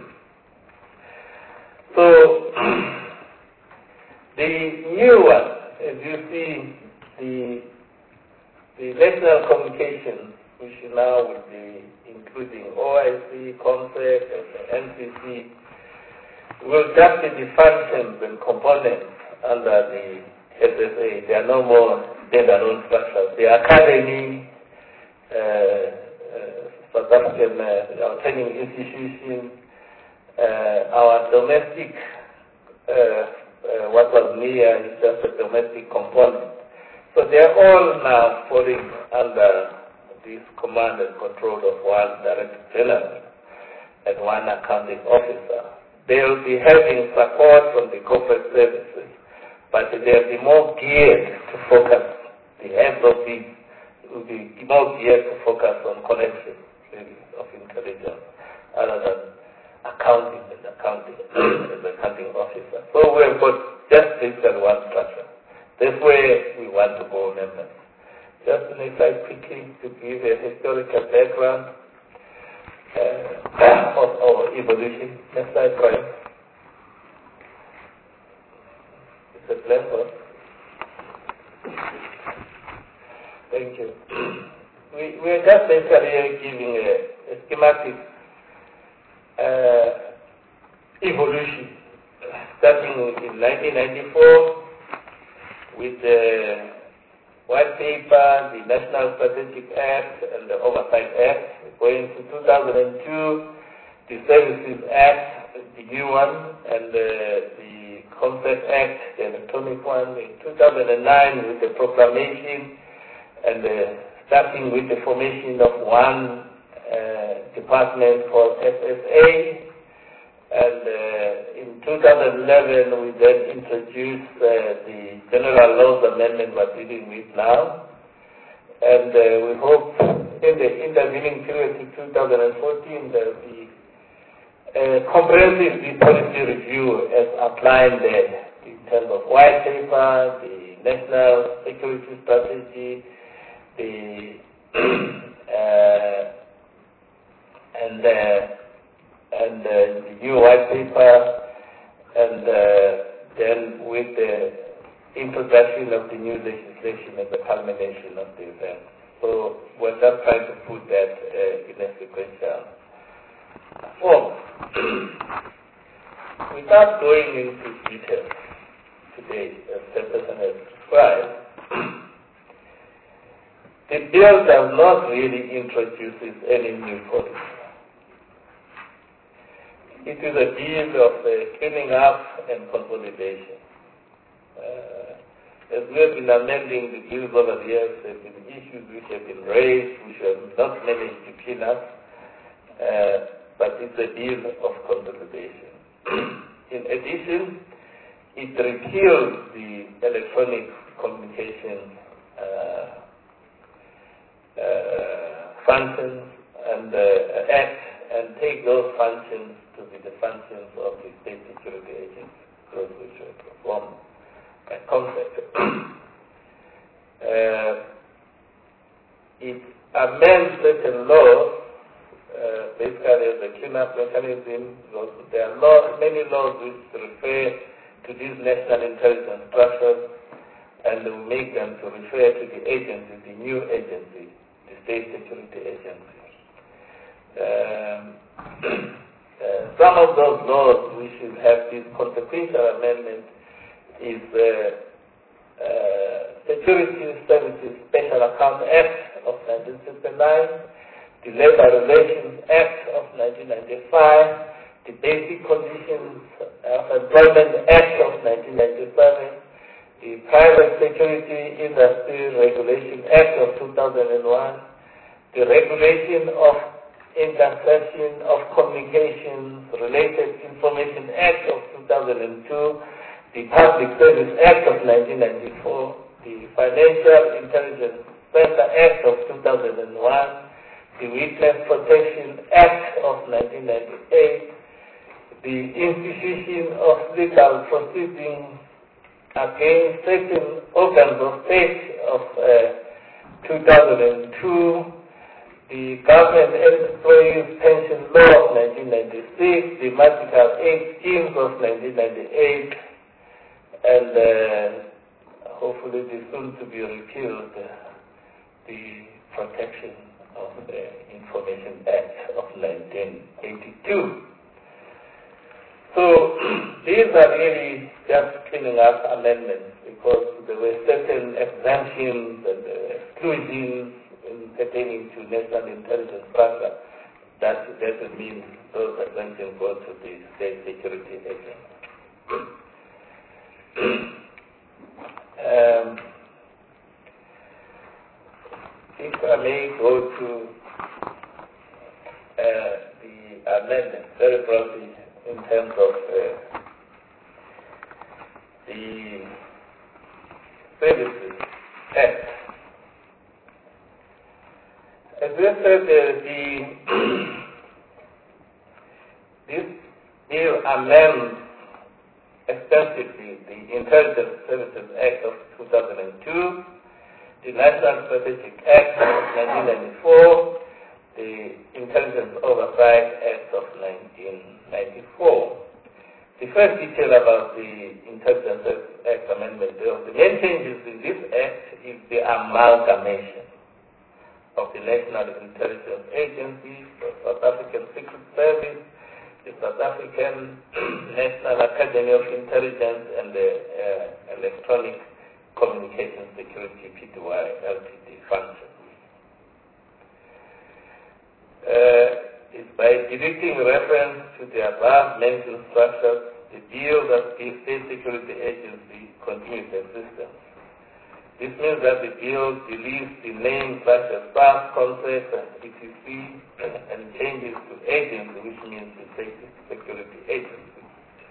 So, the new one, as you see, the national communication, which now will be including OIC, COMSEC, and the NCC, will just be the functions and components under the SSA. They are no more standalone structures. The academy, South African our training institution, our domestic, what was NIA is just a domestic component. So they are all now falling under this command and control of one Director General and one accounting officer. They will be having support from the corporate services, but they will be more geared to focus. The heads of these will be more geared to focus on collection of intelligence other than accounting and accounting as the accounting officer. So we have got just this and one structure. That's where we want to go, members. Just an slide quickly to give a historical background of our evolution. Next slide, Brian. It's a blank one. Thank you. We are just basically giving a schematic evolution, starting in 1994 with the White Paper, the National Strategic Act, and the Oversight Act. Going to 2002, the Services Act, the new one, and the COMSEC Act, the electronic one. In 2009, with the proclamation, and starting with the formation of one department called SSA. And in 2011, we then introduced the General Laws Amendment we're dealing with now. And we hope in the intervening period to 2014, there will be a comprehensive policy review as outlined there in terms of White Paper, the National Security Strategy, and the new White Paper, and then with the introduction of the new legislation and the culmination of the event. So we're just trying to put that in a sequential form. Without going into detail today, as Jefferson has described, the bill does not really introduce any new policy. It is a bill of cleaning up and consolidation. As we have been amending the bills over the years, there have been issues which have been raised, which have not managed to clean up, but it's a bill of consolidation. In addition, it repeals the Electronic Communications functions and Act and take those functions to be the functions of the state security agency, those which are performed by COMSEC. It amends certain laws basically as a clean-up mechanism, because there are many laws which refer to these national intelligence structures, and we make them to refer to the agency, the new agency, the State Security Agency. Some of those laws which should have this consequential amendment is Security Services Special Account Act of 1969, the Labor Relations Act of 1995, the Basic Conditions of Employment Act of 1997, the Private Security Industry Regulation Act of 2001, the Regulation of Interception of Communications Related Information Act of 2002, the Public Service Act of 1994, the Financial Intelligence Center Act of 2001, the Witness Protection Act of 1998, the Institution of Legal Proceedings against certain organs of state of 2002, the Government Employees Pension Law of 1996, the Medical Aid Schemes of 1998, and hopefully the soon to be repealed, the Protection of the Information Act of 1982. So these are really just cleaning up amendments because there were certain exemptions and exclusions pertaining to national intelligence structure. That doesn't mean those exemptions go to the State Security Agency. If I may go to the amendment very broadly in terms of the Services Act. As I said, this bill amends extensively the Intelligence Services Act of 2002, the National Strategic Act of 1994, the Intelligence Oversight Act of 1994. The first detail about the Intelligence Services Act amendment, the main changes in this act is the amalgamation of the National Intelligence Agency, the South African Secret Service, the South African National Academy of Intelligence, and the Electronic Communication Security Pty Ltd function. Is by deleting reference to the above mentioned structures, the bill that gives State Security Agency continuous existence. This means that the bill deletes the names such as staff, concept, and etc., and changes to agency, which means the State Security Agency.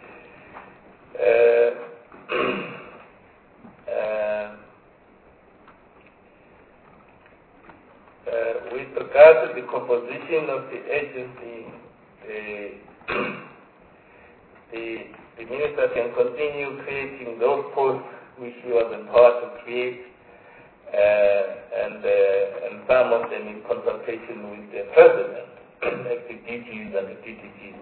With regard to the composition of the agency, the minister can continue creating those posts which he was empowered to create, and some of them in consultation with the president, like the DGs and the DTGs.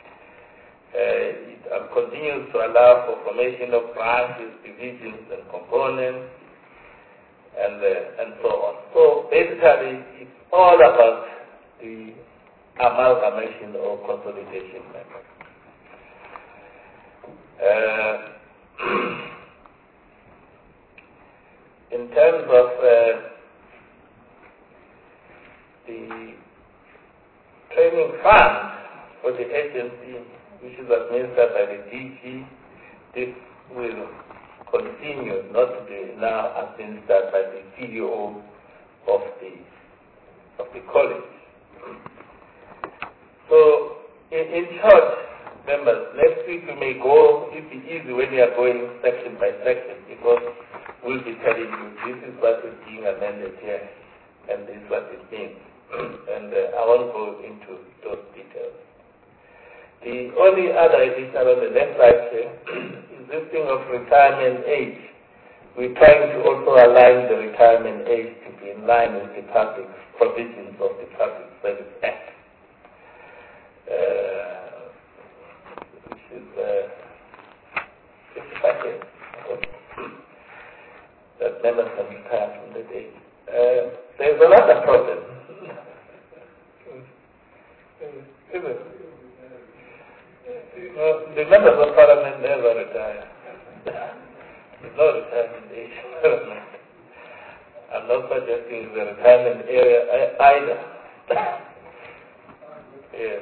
It continues to allow for formation of branches, divisions, and components, and so on. So basically, it's all about the amalgamation or consolidation method. In terms of the training fund for the agency, which is administered by the DG, this will continue not to be now administered by the CEO of the college. So, in short, members, next week we may go, it is easy when we are going section by section, because we'll be telling you this is what is being amended here, and this is what it means. And I won't go into those details. The only other addition on the left side here is this thing of retirement age. We're trying to also align the retirement age to be in line with the public provisions of the Public Service Act. members can retire from the day. There's another problem. The members of parliament never retire. There's no retirement age in parliament. I'm not suggesting the retirement area either. Yes.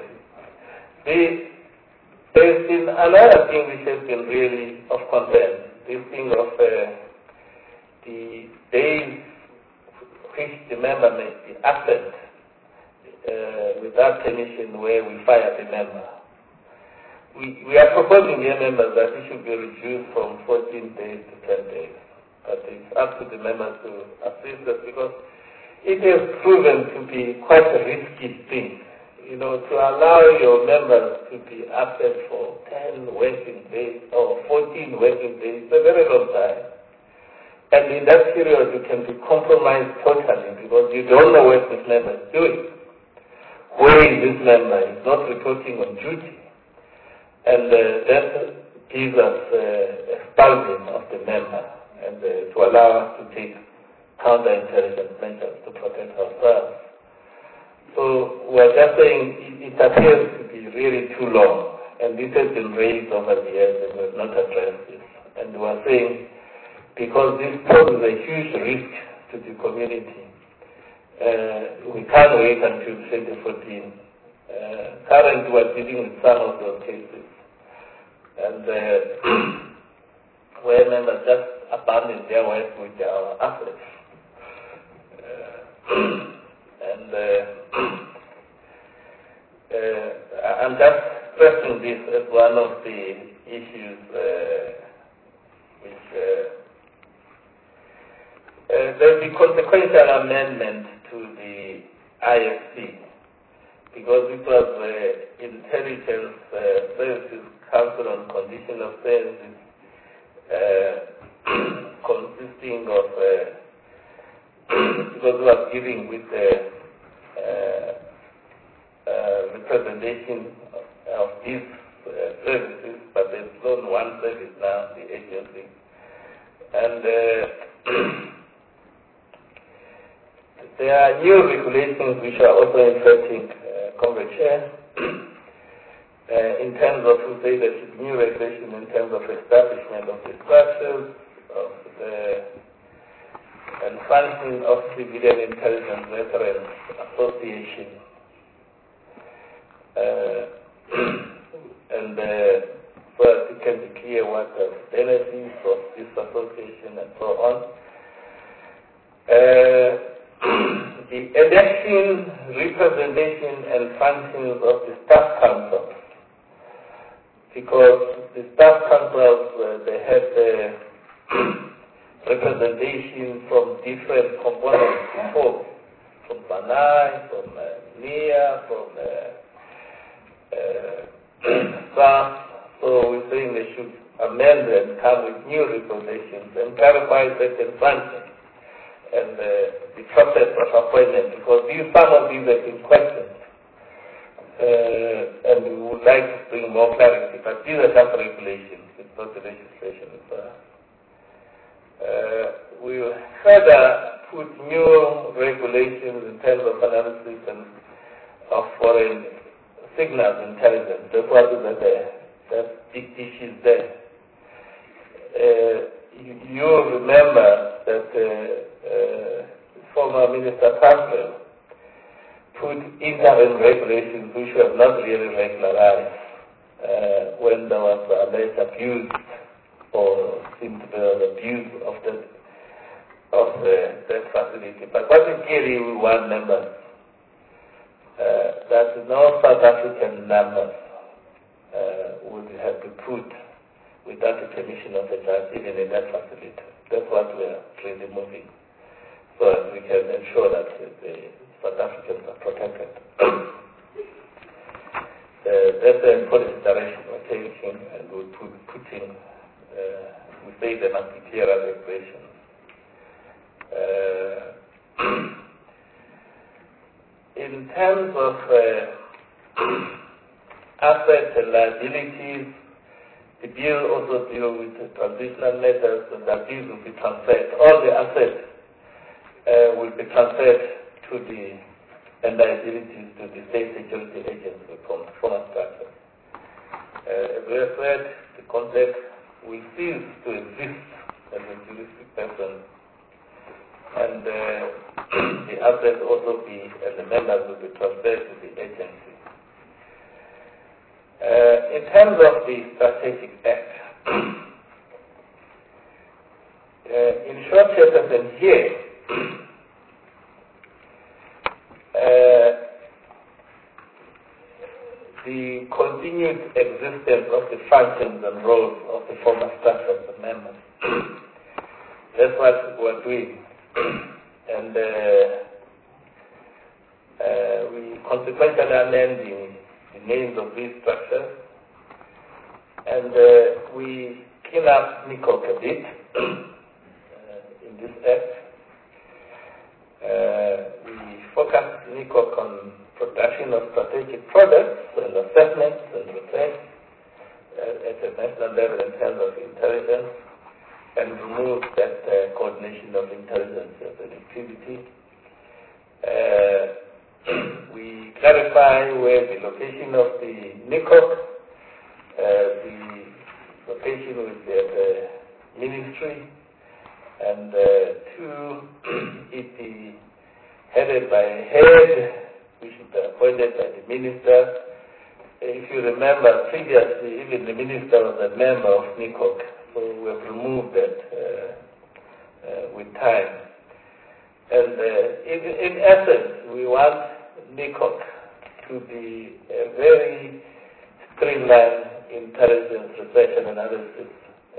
There's been another thing which has been really of concern. This thing of the days which the member may be absent without permission, where we fire the member. We are proposing here, members, that it should be reduced from 14 days to 10 days. But it's up to the members to assist us, because it has proven to be quite a risky thing. You know, to allow your members to be absent for 10 working days or 14 working days, it's a very long time. And in that period, you can be compromised totally, because you don't know what this member is doing. Where is this member? He's not reporting on duty. And that gives us expulsion of the member, and to allow us to take counterintelligence measures to protect ourselves. So we're just saying it appears to be really too long, and this has been raised over the years, and we've not addressed this. And we're saying, because this poses a huge risk to the community, we can't wait until 2014. Currently, we're dealing with some of those cases, and where members just abandon their work with their assets. I'm just stressing this as one of the issues which there'll be consequential amendment to the IFC, because it was Intelligence Services Council on Condition of Services, consisting of, because we are dealing with representation of these services, but there's only one service now, the agency. And there are new regulations which are also affecting Comrade Chair, in terms of, we say that new regulation in terms of establishment of the structures of the and functioning of Civilian Intelligence Veterans Association. And so that it can be clear what the benefits of this association and so on. The election, representation and functions of the staff councils, because the staff councils, they have representation from different components before, from Banai, from NIA, from staff. So we're saying they should amend and come with new regulations and clarify certain functions and the process of appointment, because some of these have been questioned. And we would like to bring more clarity, but these are just regulations, it's not the legislation. We will further put new regulations in terms of analysis and of foreign signals intelligence. That's what is there. That's big issues there. You remember that former Minister Campbell put interim regulations which were not really regularized when there was alleged abuse or seemed to be an abuse of that facility. But what is clearly we want members, that no South African members would have to put without the permission of the judge even in that facility. That's what we are really moving, so that we can ensure that the South Africans are protected. That's the policy direction we're taking, and we're putting, we say there must be clearer regulations. In terms of assets and liabilities, The bill also deals with the transitional matters, and that these will be transferred. All the assets will be transferred to the and liabilities to the state security agency from former structure. As we have said, the concept will cease to exist as a juristic person, and the assets also be, and the members will be transferred to the agency. In terms of the Strategic Act, in short, Chairperson, here, the continued existence of the functions and roles of the former structures and members. That's what we're doing. And we consequently amend the names of these structures. And we clean up NICOC a bit in this act. We focus NICOC on production of strategic products and assessments and research at a national level in terms of intelligence, and remove that coordination of intelligence as an activity. We clarify where the location of the NICOC, the location with the ministry, and it be headed by a head, which should be appointed by the minister. If you remember, previously, even the minister was a member of NICOC, so we have removed that with time. And in essence, we want NICOC to be a very streamlined intelligence research and analysis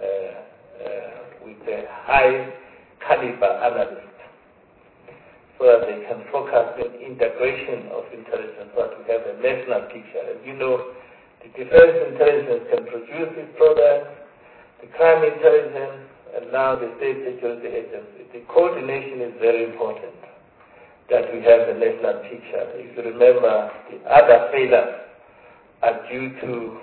with a high caliber analyst, so that they can focus on integration of intelligence, so that we have a national picture. As you know, the defense intelligence can produce these products, the crime intelligence, and now the state security agency. The coordination is very important, that we have a national picture. If you remember, the other failures are due to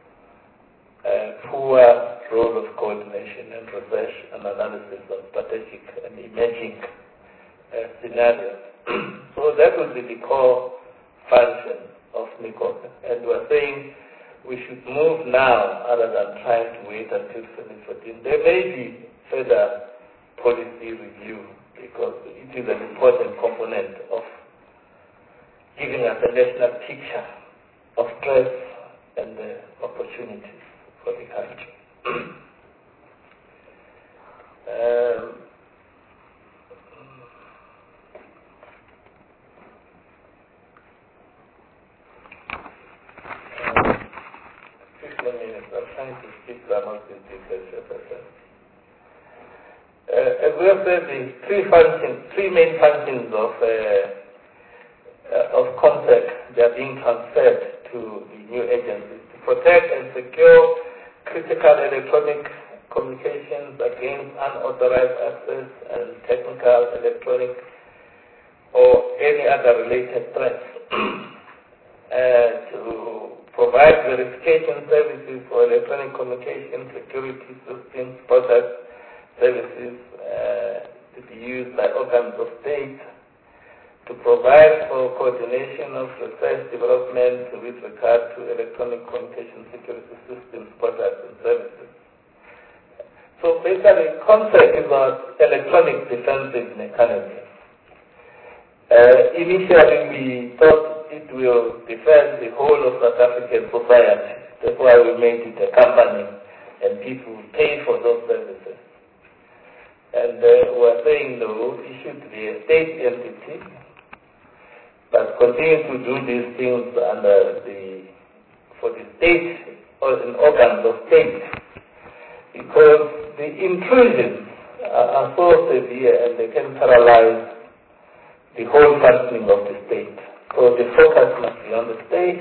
poor role of coordination and research and analysis of strategic and emerging scenarios. So that will be the core function of NICOC. And we're saying we should move now rather than trying to wait until 2014. There may be further policy review, because it is an important component of giving us a national picture of threats and opportunities for the country. I'm trying to speak some of these details. As we have said, the three main functions of CONSEC, they are being transferred to the new agencies to protect and secure critical electronic communications against unauthorized access and technical, electronic, or any other related threats. To provide verification services for electronic communication, security systems, products, services to be used by organs of state, to provide for coordination of research development with regard to electronic communication security systems, products, and services. So basically, CONSEC is about electronic defensive mechanism. Initially, we thought it will defend the whole of South African society. That's why we made it a company, and people pay for those services. And we're saying, no, it should be a state entity, but continue to do these things under for the state or in organs of state, because the intrusions are so severe and they can paralyze the whole functioning of the state. So the focus must be on the state.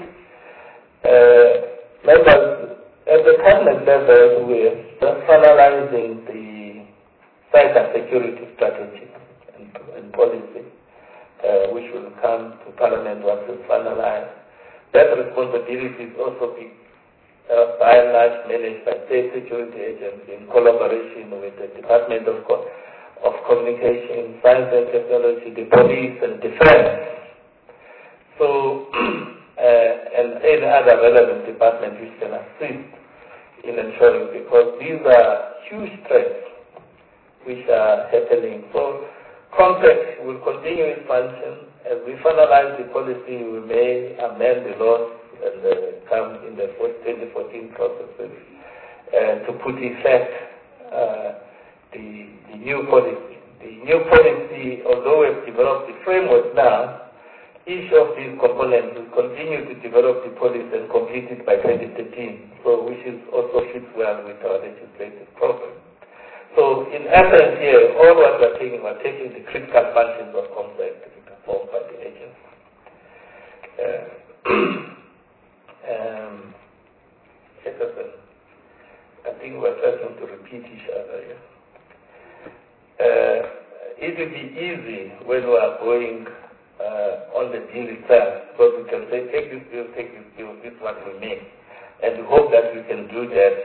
Members at the cabinet level, we're just finalizing the cyber security strategy and policy, which will come to Parliament once it's finalized. That responsibility is also be by and large managed by state security agents in collaboration with the Department of Communication, Science and Technology, the police and defense. So, and any other relevant department which can assist in ensuring, because these are huge threats which are happening. So, COMPEC will continue its function. As we finalize the policy, we may amend the laws and come in the 2014 processes to put effect the new policy. The new policy, although we've developed the framework now, each of these components will continue to develop the policy and complete it by 2013, so which is also fits well with our legislative program. So in essence here, all what we're taking the critical functions of COMPEC to be performed by the agency. I think we're starting to repeat each other here. It will be easy when we are going on the deal itself, because we can say, take this deal, this is what we make. And we hope that we can do that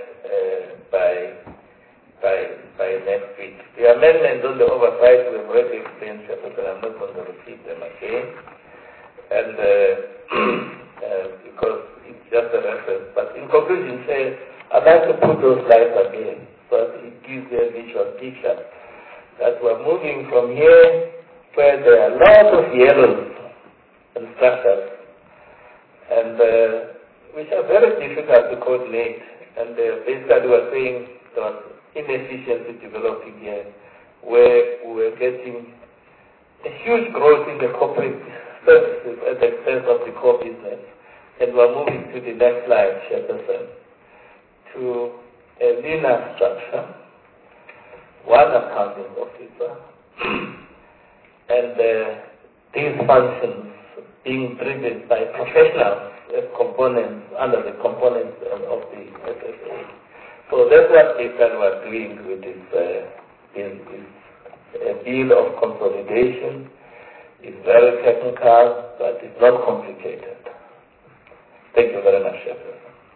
by next week. The amendments on the oversight we have already explained, but I'm not going to repeat them again. And because it's just a reference. But in conclusion, I'd like to put those slides again so that it gives you a visual picture that we're moving from here where there are lots of yellows and structures, and which are very difficult to coordinate. And basically we're saying there was inefficiency developing here, where we were getting a huge growth in the corporate services at the expense of the core business. And we're moving to the next slide, Chairperson, to a leaner structure, one accounting officer, and these functions being driven by professionals as components, under the components of the SSA. So that's what we're doing with this bill of consolidation. It's very technical, but it's not complicated. Thank you very much, Chairperson.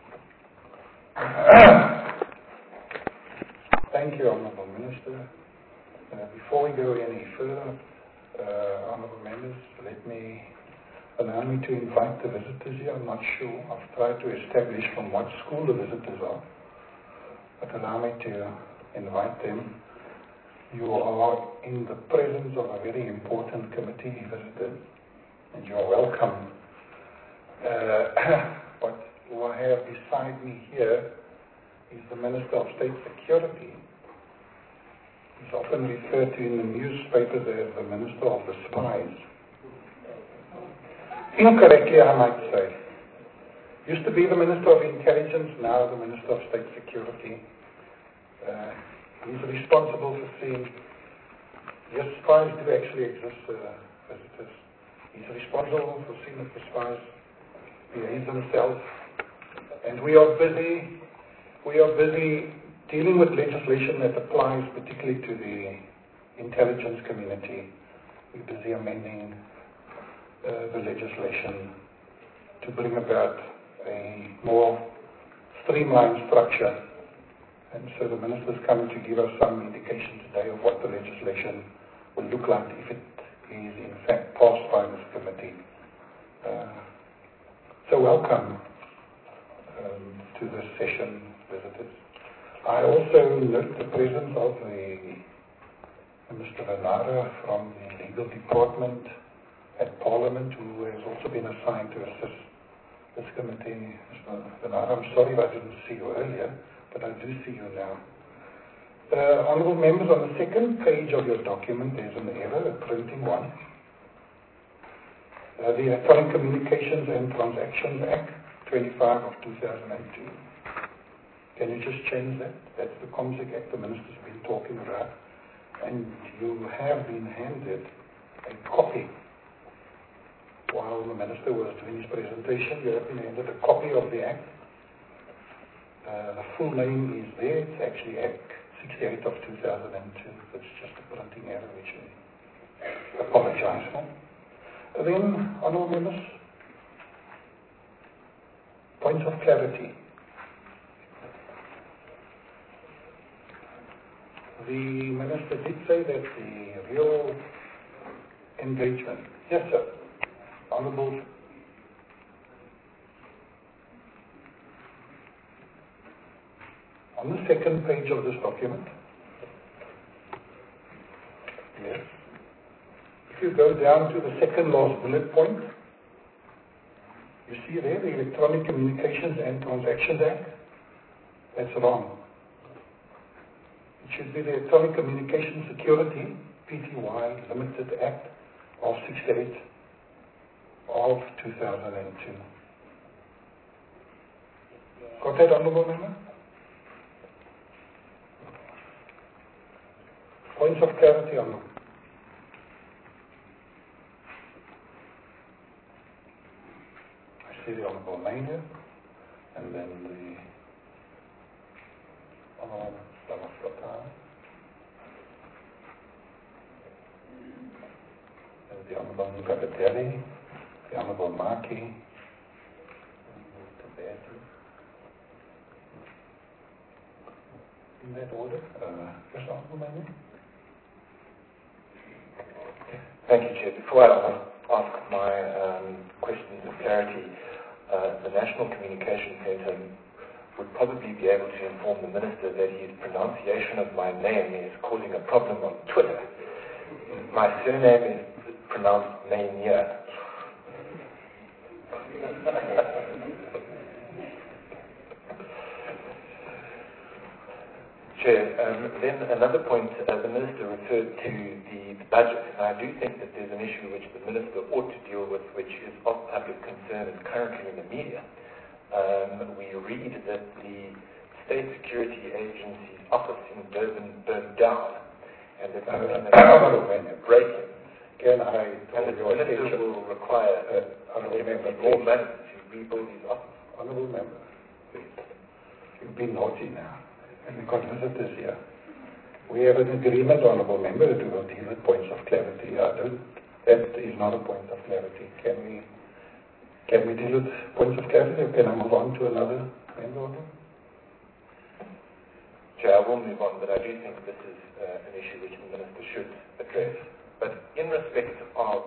Thank you, Honourable Minister. Before we go any further, Honourable Members, allow me to invite the visitors here. I'm not sure. I've tried to establish from what school the visitors are, but allow me to invite them. You are in the presence of a very important committee visitor, and you are welcome. What I have beside me here is the Minister of State Security. He's often referred to in the newspapers as the Minister of the Spies. Incorrectly, I might say. Used to be the Minister of Intelligence, now the Minister of State Security. He's responsible for seeing, yes, spies do actually exist, visitors. He's responsible for seeing that the spies behave themselves. And we are busy dealing with legislation that applies particularly to the intelligence community. We're busy amending the legislation to bring about a more streamlined structure. And so the Minister's coming to give us some indication today of what the legislation will look like if it is in fact passed by this committee. So welcome to this session, visitors. I also note the presence of Mr. Venara from the legal department at Parliament, who has also been assigned to assist this committee. Mr. Venara, I'm sorry if I didn't see you earlier, but I do see you now. Honourable members, on the second page of your document, there's an error, a printing one. The Electronic Communications and Transactions Act 25 of 2002. Can you just change that? That's the COMSEC Act the Minister's been talking about. And you have been handed a copy. While the Minister was doing his presentation, you have been handed a copy of the Act. The full name is there. It's actually Act 68 of 2002. It's just a printing error, which we apologize for. Then, Honourable Members, points of clarity. The Minister did say that the real engagement. Yes, sir. Honourable. On the second page of this document. Yes. If you go down to the second last bullet point, you see there the Electronic Communications and Transactions Act. That's wrong. It should be the Electronic Communication Security, Pty Limited Act of 68 of 2002. Got that, Honourable Member? Points of clarity, Honourable. I see the Honourable Mayor, and then the Honourable Stavasota, and the Honourable Mukabeteli, the Honourable Maki, in that order. Yes, Honourable Mayor. Thank you, Chair. Before I ask my questions of clarity, the National Communication Centre would probably be able to inform the Minister that his pronunciation of my name is causing a problem on Twitter. My surname is pronounced Mania. Chair, then another point, the Minister referred to the budget, and I do think that there's an issue which the Minister ought to deal with, which is of public concern and currently in the media. We read that the State Security Agency's office in Durban burned down, and that break-ins. Again, I and the Minister will require more money to rebuild his office. Honourable Member, please. You've been naughty now. And we've got visitors here. We have an agreement, Honourable Member, that we will deal with points of clarity. That is not a point of clarity. Can we deal with points of clarity, or can I move on to another member? Chair, I will move on, but I do think this is an issue which the Minister should address. But in respect of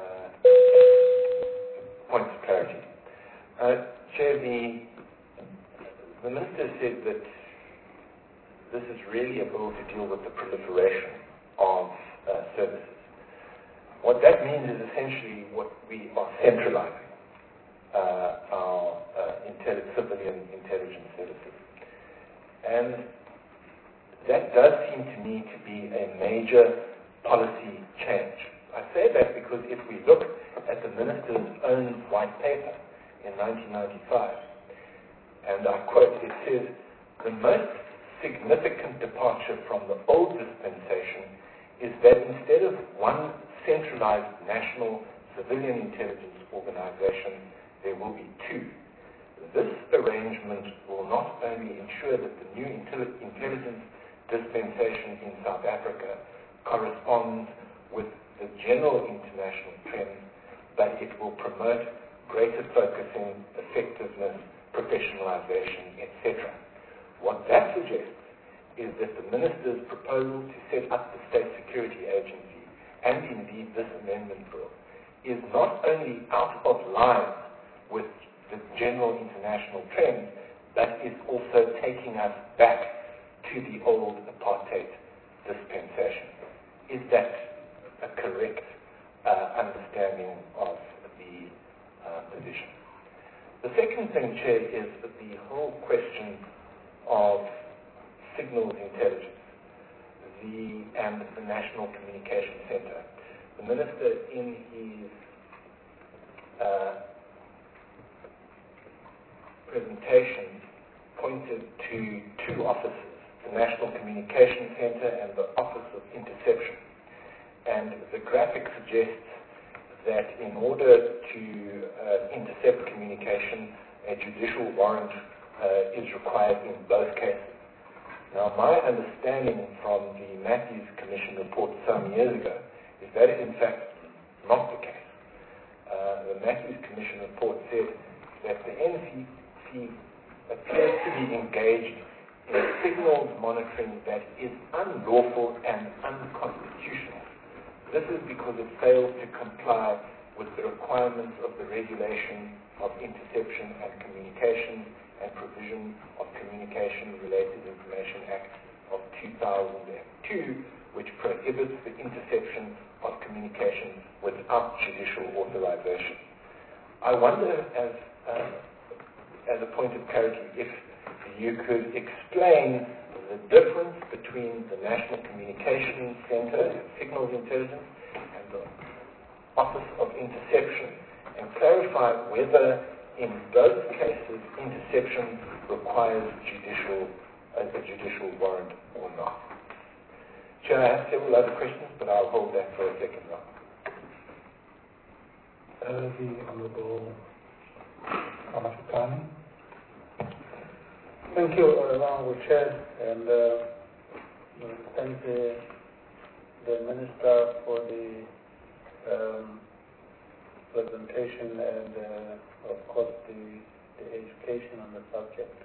points of clarity, Chair, the Minister said that this is really a bill to deal with the proliferation of services. What that means is essentially what we are centralizing our civilian intelligence services. And that does seem to me to be a major policy change. I say that because if we look at the Minister's own white paper in 1995, and I quote, it says, the most significant departure from the old dispensation is that instead of one centralized national civilian intelligence organization, there will be two. This arrangement will not only ensure that the new intelligence dispensation in South Africa corresponds with the general international trends, but it will promote greater focusing, effectiveness, professionalization, etc. What that suggests is that the Minister's proposal to set up the State Security Agency, and indeed this amendment bill, is not only out of line with the general international trends, but is also taking us back to the old apartheid dispensation. Is that a correct understanding of the position? The second thing, Chair, is that the whole question of signals intelligence and the National Communication Centre. The Minister, in his presentation, pointed to two offices, the National Communication Centre and the Office of Interception. And the graphic suggests that in order to intercept communication, a judicial warrant is required in both cases. Now, my understanding from the Matthews Commission report some years ago is that is in fact not the case. The Matthews Commission report said that the NCC appears to be engaged in signals monitoring that is unlawful and unconstitutional. This is because it fails to comply with the requirements of the Regulation of Interception and Communication and Provision of Communication-Related Information Act of 2002, which prohibits the interception of communication without judicial authorization. I wonder, as a point of clarity, if you could explain the difference between the National Communications Center and Signals Intelligence and the Office of Interception, and clarify whether in both cases interception requires a judicial warrant or not. Chair, I have several other questions, but I'll hold that for a second round. The Honorable Ramasukani. Thank you, Honorable Chair, and thank the Minister for the presentation and, of course, the education on the subject.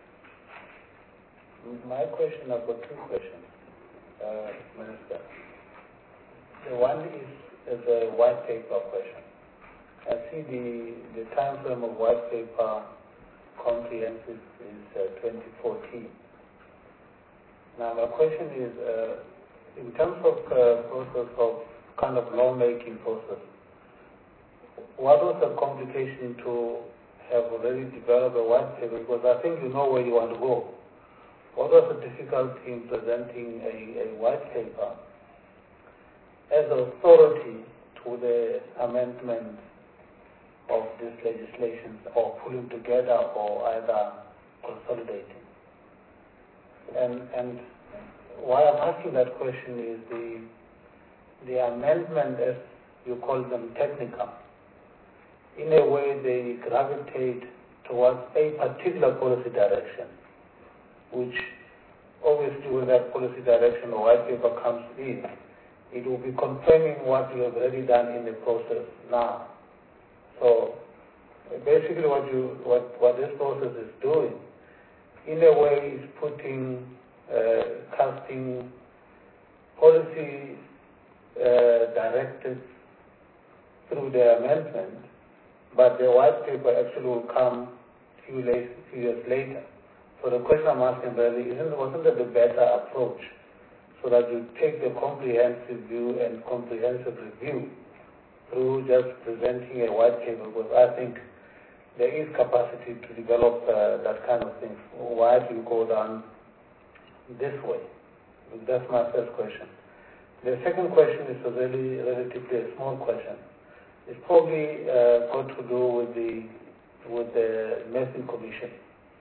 My question, I've got two questions, Minister. The one is a white paper question. I see the time frame of white paper comprehensive is 2014. Now, my question is, in terms of process of kind of lawmaking process, what was the complication to have already developed a white paper? Because I think you know where you want to go. What was the difficulty in presenting a white paper as authority to the amendment of this legislation, or pulling together, or either consolidating? And why I'm asking that question is the amendment, as you call them, technical. In a way, they gravitate towards a particular policy direction, which obviously when that policy direction or white paper comes in, it will be confirming what you have already done in the process now. So basically what this process is doing, in a way, is putting, casting policy directives through the amendment, but the white paper actually will come a few years later. So the question I'm asking really, wasn't it a better approach, so that you take the comprehensive view and comprehensive review through just presenting a white paper? Because I think there is capacity to develop that kind of thing. Why do you go down this way? That's my first question. The second question is a really relatively a small question. It's probably got to do with the Mason Commission.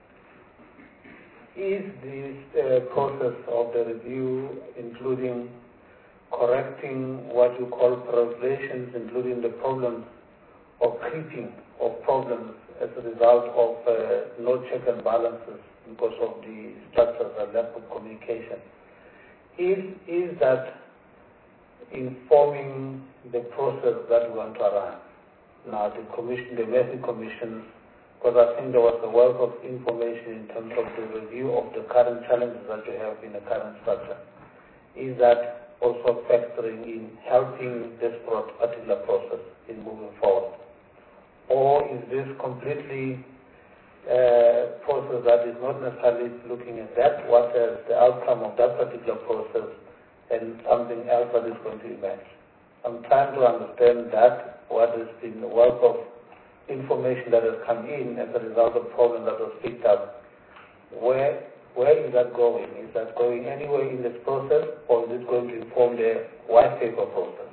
Is this process of the review, including correcting what you call translations, including the problems of creeping of problems as a result of no check and balances because of the structures and lack of communication, is that informing the process that we want to run? Now, the commission, the Mason Commission, because I think there was a wealth of information in terms of the review of the current challenges that you have in the current structure. Is that also factoring in helping this particular process in moving forward? Or is this completely a process that is not necessarily looking at that, what is the outcome of that particular process, and something else that is going to emerge? I'm trying to understand that, what has been the wealth of information that has come in as a result of problem that was picked up. Where is that going? Is that going anywhere in this process, or is it going to inform the white paper process?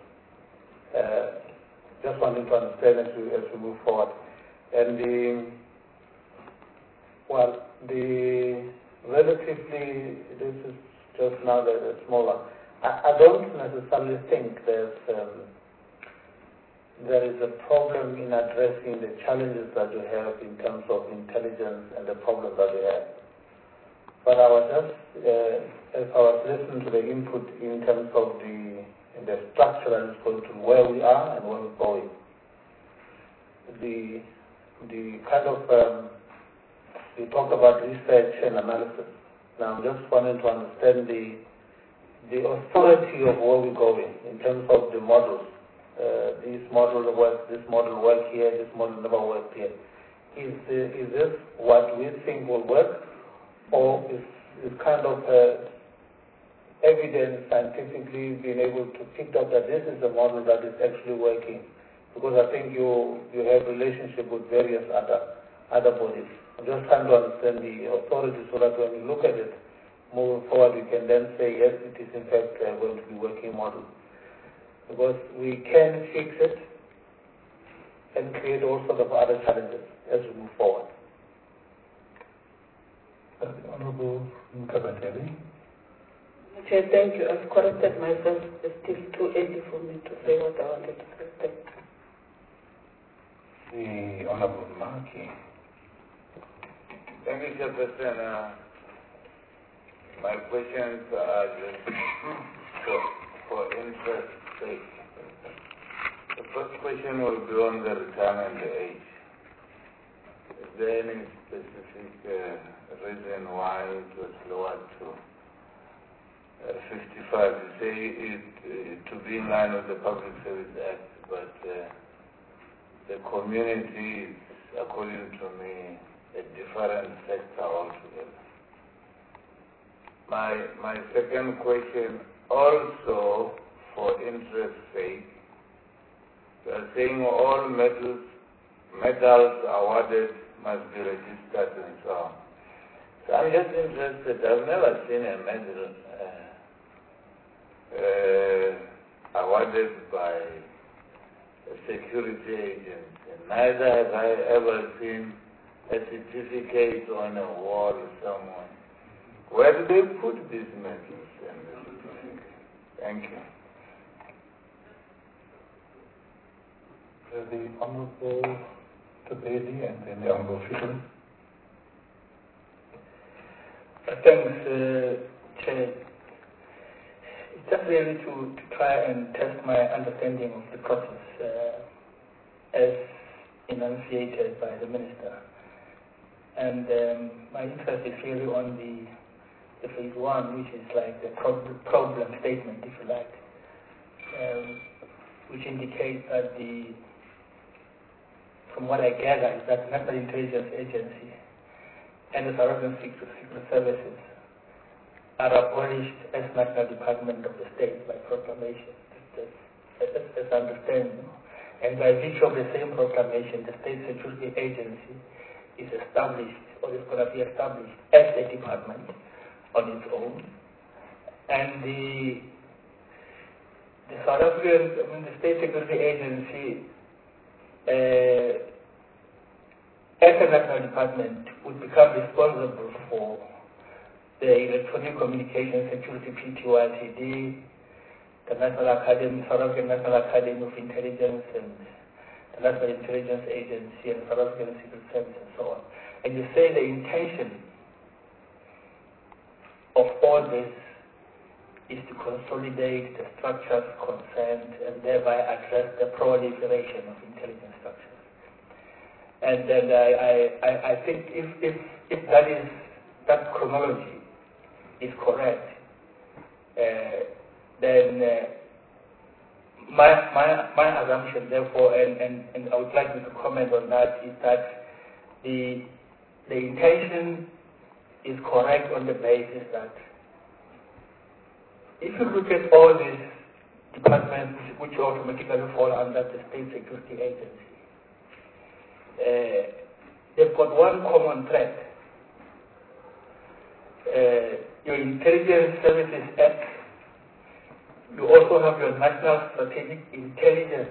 Just wanting to understand as we move forward. And the relatively, this is just now the smaller. I don't necessarily think there is a problem in addressing the challenges that you have in terms of intelligence and the problems that you have. But I was just, as I was listening to the input in terms of the structure that is going to where we are and where we're going, the kind of, we talk about research and analysis. Now, I'm just wanting to understand the authority of where we're going in terms of the models. This model works here, this model never works here. Is this what we think will work, or is kind of evidence scientifically being able to pick up that this is the model that is actually working? Because I think you have relationship with various other bodies. I'm just trying to understand the authority so that when we look at it moving forward, we can then say, yes, it is in fact going to be working model. Because we can fix it and create all sorts of other challenges as we move forward. The Honorable Mkabateli. Chair, thank you. I've corrected myself. It's still too early for me to say what I wanted to say. Thank you. The Honorable Maki. Thank you, Chairperson. My questions are just for interest sake. The first question will be on the retirement age. Is there any specific reason why it was lowered to 55? You say it to be in line with the Public Service Act, but the community is, according to me, a different sector altogether. My second question, also for interest sake, you are saying all medals awarded must be registered and so on. So I'm just interested. I've never seen a medal awarded by a security agent, and neither have I ever seen a certificate on a wall somewhere. Where do they put these medals? Thank you. The Honorable Tabedi and then the Honorable Fisher. Thanks, Chair. It's just really to try and test my understanding of the process as enunciated by the Minister. And my interest is really on the phase one, which is like the problem statement, if you like, which indicates that from what I gather, is that the National Intelligence Agency and the South African Secret Services are abolished as National Department of the State by proclamation. As I understand, and by virtue of the same proclamation, the State Security Agency is established, or is going to be established as a department on its own, and the South African, the State Security Agency, as a national department, would become responsible for the Electronic Communication Security PTYTD, the National Academy, South African National Academy of Intelligence, and the National Intelligence Agency, and South African Secret Service, and so on. And you say the intention of all this is to consolidate the structures concerned and thereby address the proliferation of intelligence structures. And then I think if that chronology is correct, then my assumption, therefore, and I would like you to comment on that, is that the intention is correct on the basis that if you look at all these departments which automatically fall under the State Security Agency, they've got one common thread. Your Intelligence Services Act, you also have your National Strategic Intelligence.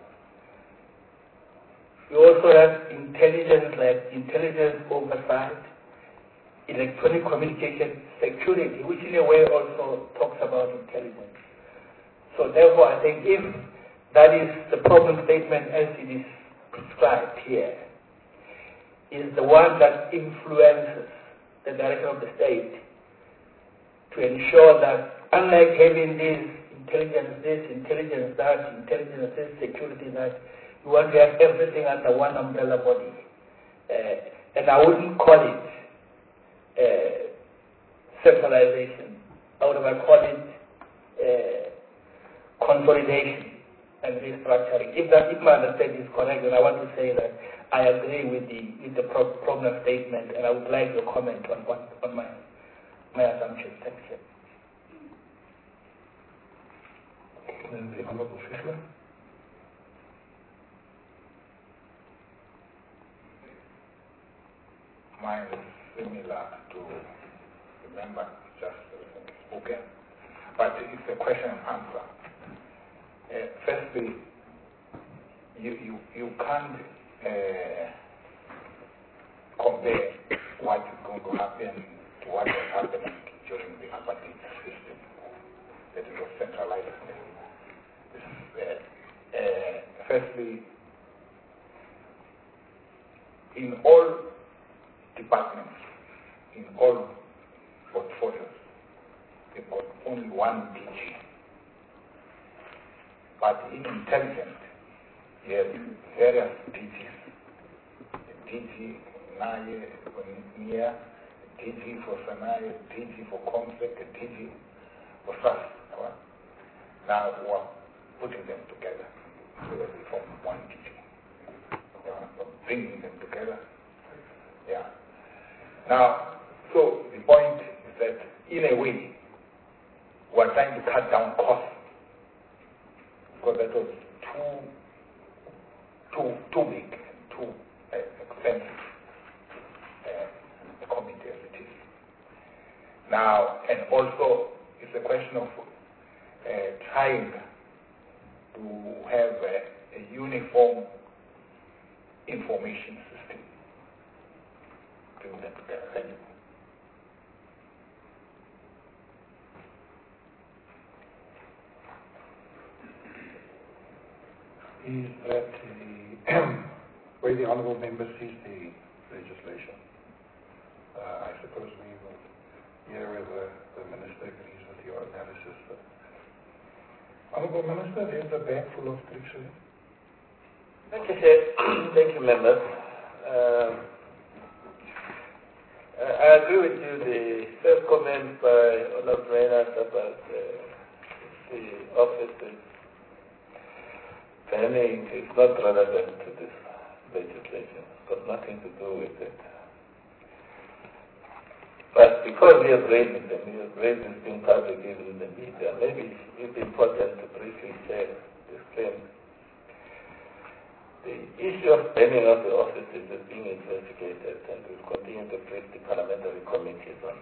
You also have intelligence like intelligence oversight, electronic communication security, which in a way also talks about intelligence. So therefore, I think if that is the problem statement as it is prescribed here, is the one that influences the direction of the state to ensure that, unlike having this, intelligence that, security that, you want to have everything under one umbrella body. And I wouldn't call it centralization. I would have called it consolidation and restructuring. If my understanding is correct, then I want to say that I agree with the problem statement, and I would like your comment on my assumption. Thank you. And the Honorable Fischler. Mine is similar to the member just spoken, but it's a question and answer. Firstly, you can't compare what is going to happen to what was happening during the apartheid system, that it was centralized. Firstly, in all departments, in all portfolios, they've got only one DG. But in intelligence, you have various DGs. The DG Naye for NIA, the DG for Sanaye, the DG for Conflict, the DG for SAS. Now we're putting them together so that we form one DG. Bringing them together. Yeah. Now, so the point is that in a way, we're trying to cut down costs because that was too big, too expensive a committee as it is. Now, and also it's a question of trying to have a uniform information system. Bring them together. Thank you. Is that the way the honourable member sees the legislation? I suppose we will hear whether the minister agrees with your analysis. Honourable Minister, there's a bag full of tricks in it. Thank you, Chair. Thank you, members. I agree with you. The first comment by Honourable Reynard about the offices planning is not relevant to this legislation. It's got nothing to do with it. But because we have raised them, we have raised this in public, even in the media, maybe it's important to briefly share this claim. The issue of banning of the offices is being investigated and will continue to brief the parliamentary committees on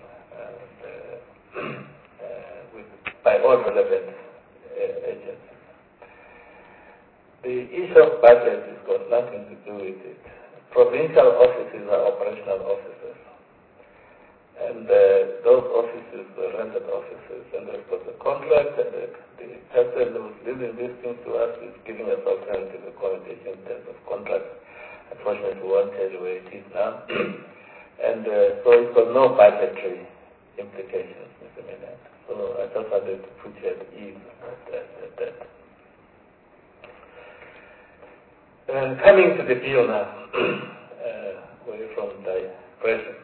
by all relevant agencies. The issue of budget has got nothing to do with it. Provincial offices are operational offices. And those offices were rented offices, and there was a contract, and the person who was leading these things to us is giving us alternative accommodation in terms of contract. Unfortunately, we won't tell you where it is now. And so it got no budgetary implications, Mr. Minant. So I just wanted to put you at ease at that. Coming to the bill now, away from digression.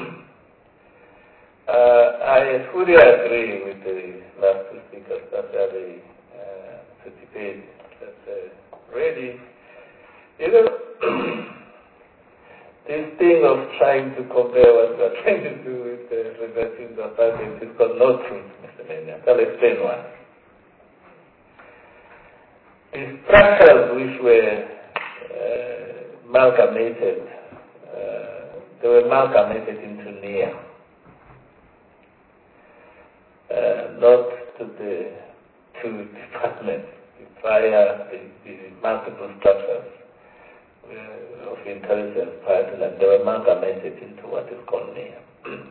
I fully agree with the last two speakers that they debate that really, this thing of trying to compare what we are trying to do with reversing the apartheid has got no truth, Mr. Mania. I'll explain why. The structures which were amalgamated, they were amalgamated into NIA. Not to the two departments, via the multiple structures of intelligence prior to that. They were amalgamated into what is called NIA.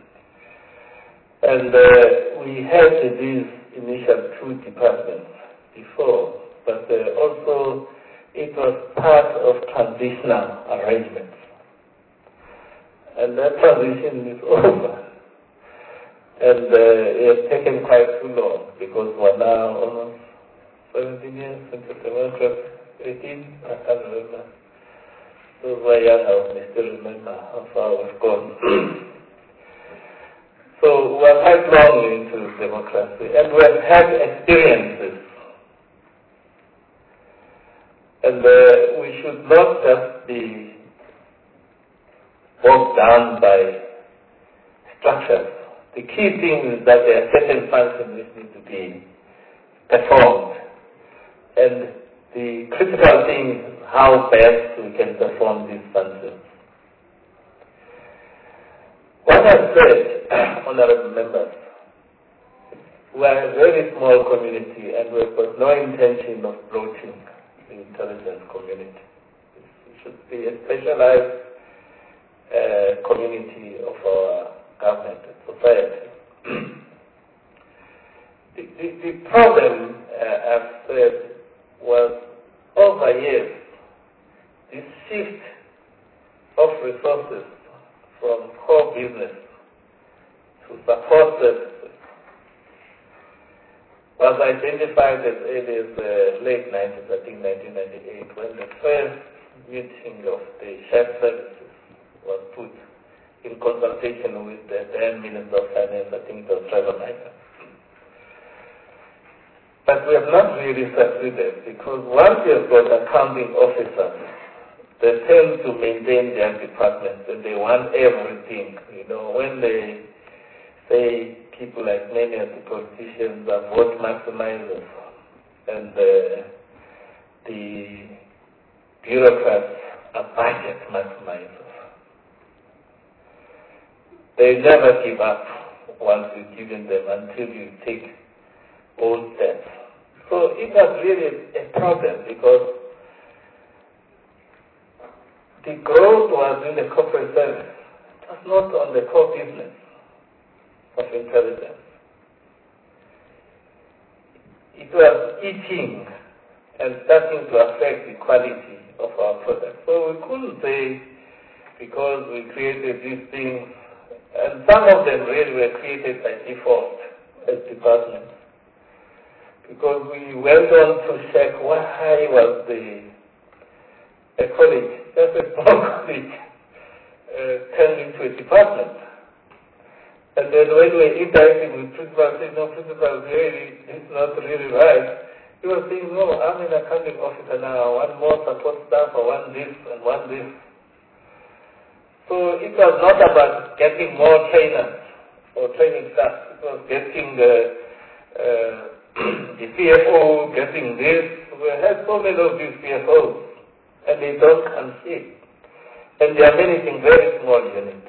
And we had these initial two departments before, but also it was part of transitional arrangements. And that transition is over. And it has taken quite too long because we're now almost 17 years since the democracy, 18, I can't remember. Those who are young may still remember how far we've gone. So we are quite long into democracy, and we have had experiences. And we should not just be bogged down by structures. The key thing is that there are certain functions which need to be performed. And the critical thing is how best we can perform these functions. What I've said, honorable members, we are a very small community and we've got no intention of bloating the intelligence community. It should be a specialized community of our government and society. The problem, I've said, was over years, this shift of resources from core business to support services was identified as early as late 90s, I think 1998, when the first meeting of the shared services was put in consultation with the then Minister of Finance, I think it was Trevor Michael. But we have not really succeeded because once you have got accounting officers, they tend to maintain their departments and they want everything. You know, when they say people like many of the politicians are vote maximizers and the bureaucrats are budget maximizers. They never give up once you've given them until you take bold steps. So it was really a problem because the growth was in the corporate service. It was not on the core business of intelligence. It was eating and starting to affect the quality of our products. So we couldn't say because we created these things, and some of them really were created by default as departments. Because we went on to check why was a college, just a small college, turned into a department. And then when we were interacting with principals, saying, no, principal, really, it's not really right. He was saying, no, I'm an accounting officer now, I want more support staff, I want this and want this. So it was not about getting more trainers or training staff. It was getting the CFO, getting this. We had so many of these CFOs, and they don't concede. And they are managing very small units.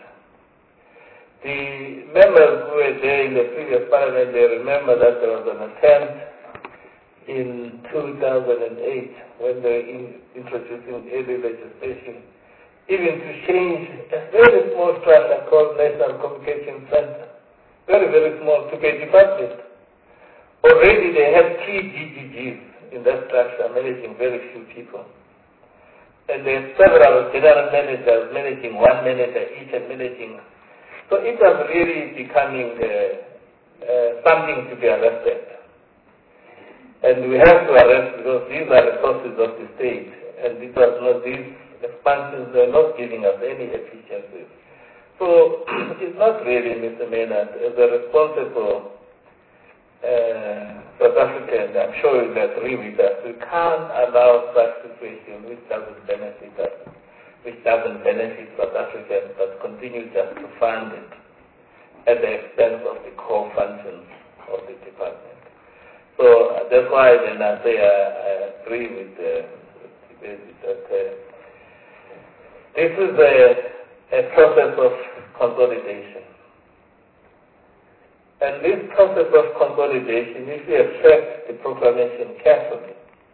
The members who were there in the previous parliament, they remember that there was an attempt in 2008 when they were introducing early legislation, even to change a very small structure called National Communication Center. Very, very small, to be a department. Already they had 3 DGGs in that structure managing very few people. And there are several general managers managing one manager each and managing. So it was really becoming something to be arrested. And we have to arrest because these are resources of the state. And it was not, these expansions were not giving us any efficiencies. So it's not really, Mr. Maynard, as a responsible South African, I'm sure you'll agree with us. We can't allow such situation which doesn't benefit us, which doesn't benefit South Africans, but continue just to fund it at the expense of the core functions of the department. So that's why then I say I agree with that this is a process of consolidation. And this process of consolidation, if we check the proclamation carefully,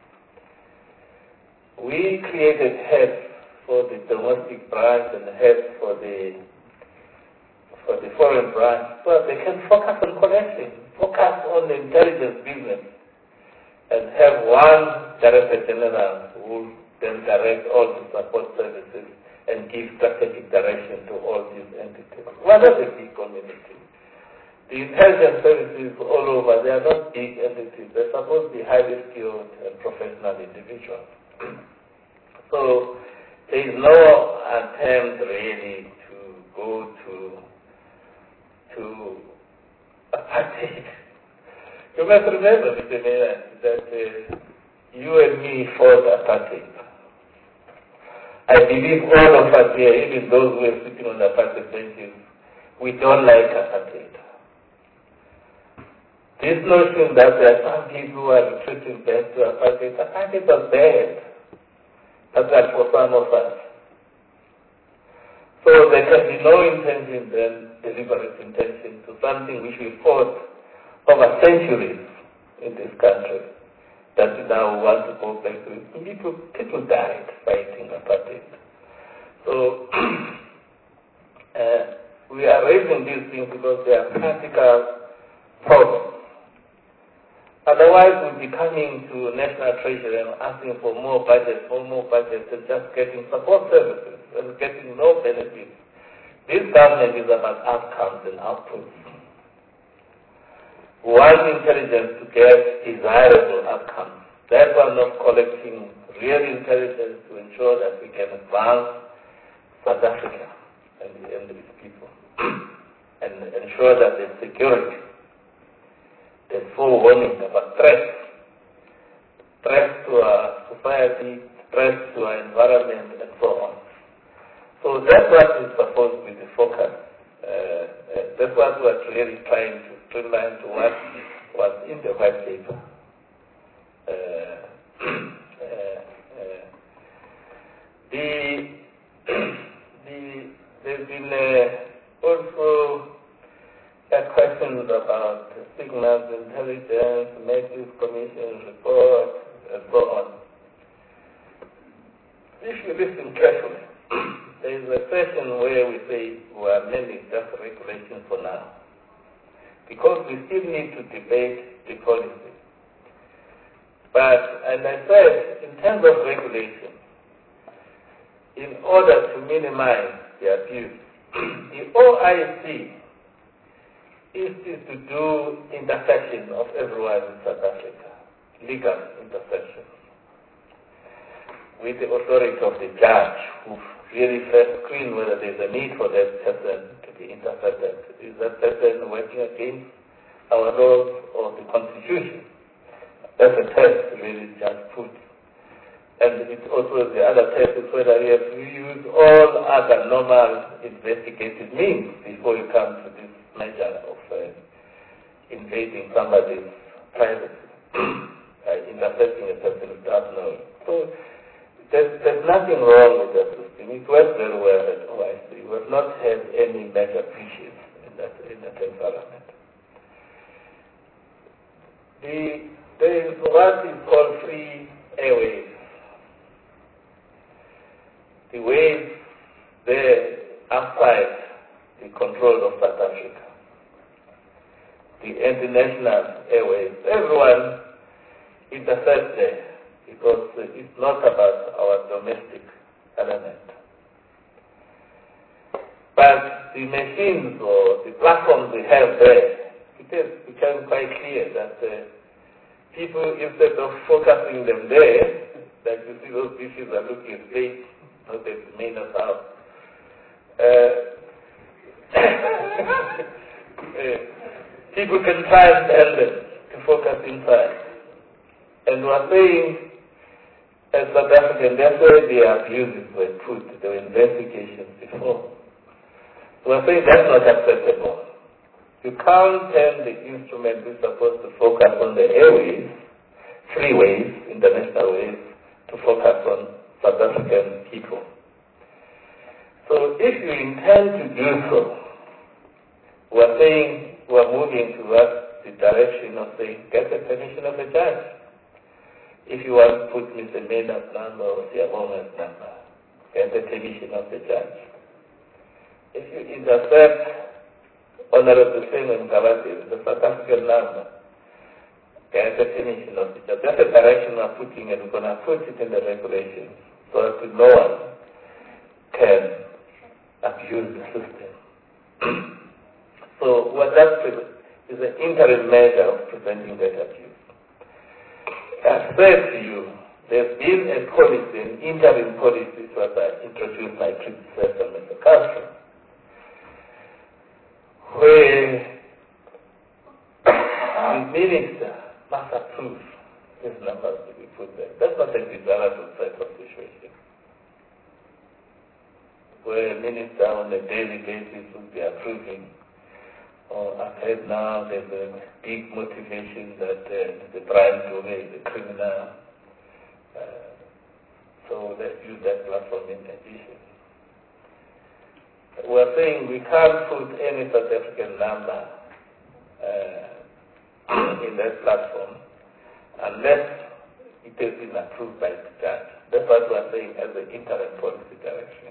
we created heads for the domestic branch and heads for the foreign branch, so they can focus on collection, focus on the intelligence business, and have one director general who then direct all the support services and give strategic direction to all these entities. What is a big community? The intelligence services all over, they are not big entities. They're supposed to be highly skilled and professional individuals. So there is no attempt really to go to to apartheid. You must remember, Mr. Mayor, that you and me fought apartheid. I believe all of us here, even those who are sitting on the apartheid benches, we don't like apartheid. This notion that there are some people who are retreating back to apartheid was bad. That's like for some of us. So there can be no intention then, deliberate intention, to something which we fought over centuries in this country, that we now want to go back to it. People died fighting apartheid. So we are raising these things because they are practical problems. Otherwise, we'll be coming to National Treasury and asking for more budget, and just getting support services and getting no benefits. This government is about outcomes and outputs. We want intelligence to get desirable outcomes. That one of collecting real intelligence to ensure that we can advance South Africa and its people and ensure that there's security. There's forewarning about threats to our society, threats to our environment, and so on. So that's what is supposed to be the focus. That's what we're really trying to streamline to what was in the white paper. There's been also questions about signals, intelligence, Matthews Commission report, and so on. If you listen carefully, there is a session where we say we are amending just regulation for now, because we still need to debate the policy. But, as I said, in terms of regulation, in order to minimize the abuse, the OIC is to do intersection of everyone in South Africa, legal intersection, with the authority of the judge, who really first screen whether there's a need for that person to be intercepted. Is that person working against our laws or the Constitution? That's a test really just put. And it's also the other test is whether you have to use all other normal investigative means before you come to this measure of invading somebody's privacy, intercepting a person without knowing. So there's nothing wrong with that system. It works very well at OIC. We have not had any major breaches in that environment. There is what is called free airways. The waves there outside the control of South Africa. The international airways. Everyone intercepts there because it's not about our domestic element. But the machines or the platforms we have there, it has become quite clear that people, instead of focusing them there, like you see those dishes are looking straight, not at the main south. People can try and tell them to focus inside. And we are saying, as South African, that's where the abuses were put, there were investigations before. We are saying that's not acceptable. You can't tell the instrument is supposed to focus on the airways, freeways, international ways, to focus on South African people. So if you intend to do so, we are saying we are moving towards the direction of saying, get the permission of the judge. If you want to put Mr. Mena's number or Siyaboma's number, get the permission of the judge. If you intercept Honorable Simon Kabati, the South African number, get the permission of the judge. That's the direction we're putting, and we're going to put it in the regulations so that no one can abuse the system. So what that is an interim measure of preventing that abuse. As said to you, there's been a policy, an interim policy that was introduced by predecessor Mr. Castro, where the minister must approve these numbers to be put there. That's not a desirable type of situation, where a minister on a daily basis will be approving. Or I've heard now there's a big motivation that the bribe doing is a criminal. So let's use that platform in addition. We're saying we can't put any South African number in that platform unless it has been approved by the judge. That's what we're saying as an interim policy direction.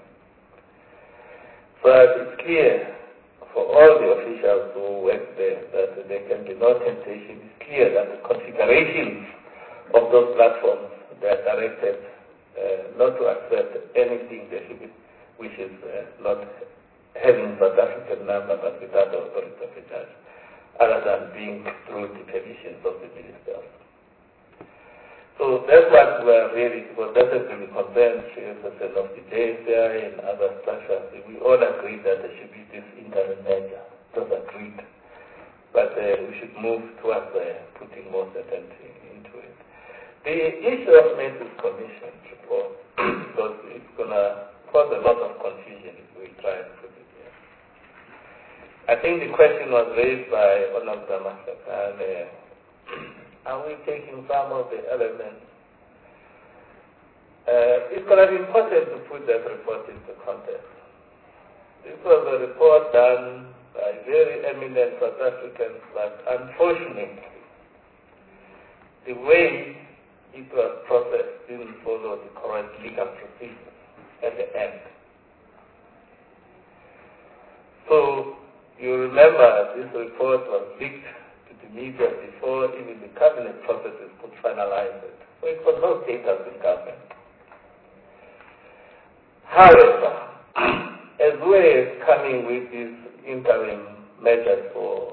So it's clear for all the officials who work there that there can be no temptation. It's clear that the configurations of those platforms, they are directed not to accept anything which is not having South African number but without the authority of the judge, other than being through the permissions of the ministers. So that's what we're really, because that has been the concern, Chairperson of the JSI and other structures. We all agree that there should be this interim measure. It was agreed. But we should move towards putting more certainty into it. The issue of Metis Commission report, because it's going to cause a lot of confusion if we try and put it here. I think the question was raised by Honorable Damasaka. Are we taking some of the elements? It's going to be important to put that report into context. This was a report done by very eminent South Africans, but unfortunately, the way it was processed didn't follow the correct legal procedures at the end. So, you remember this report was leaked to the media before even the cabinet processes could finalize it. So it was no status in government. However, as well as coming with these interim measures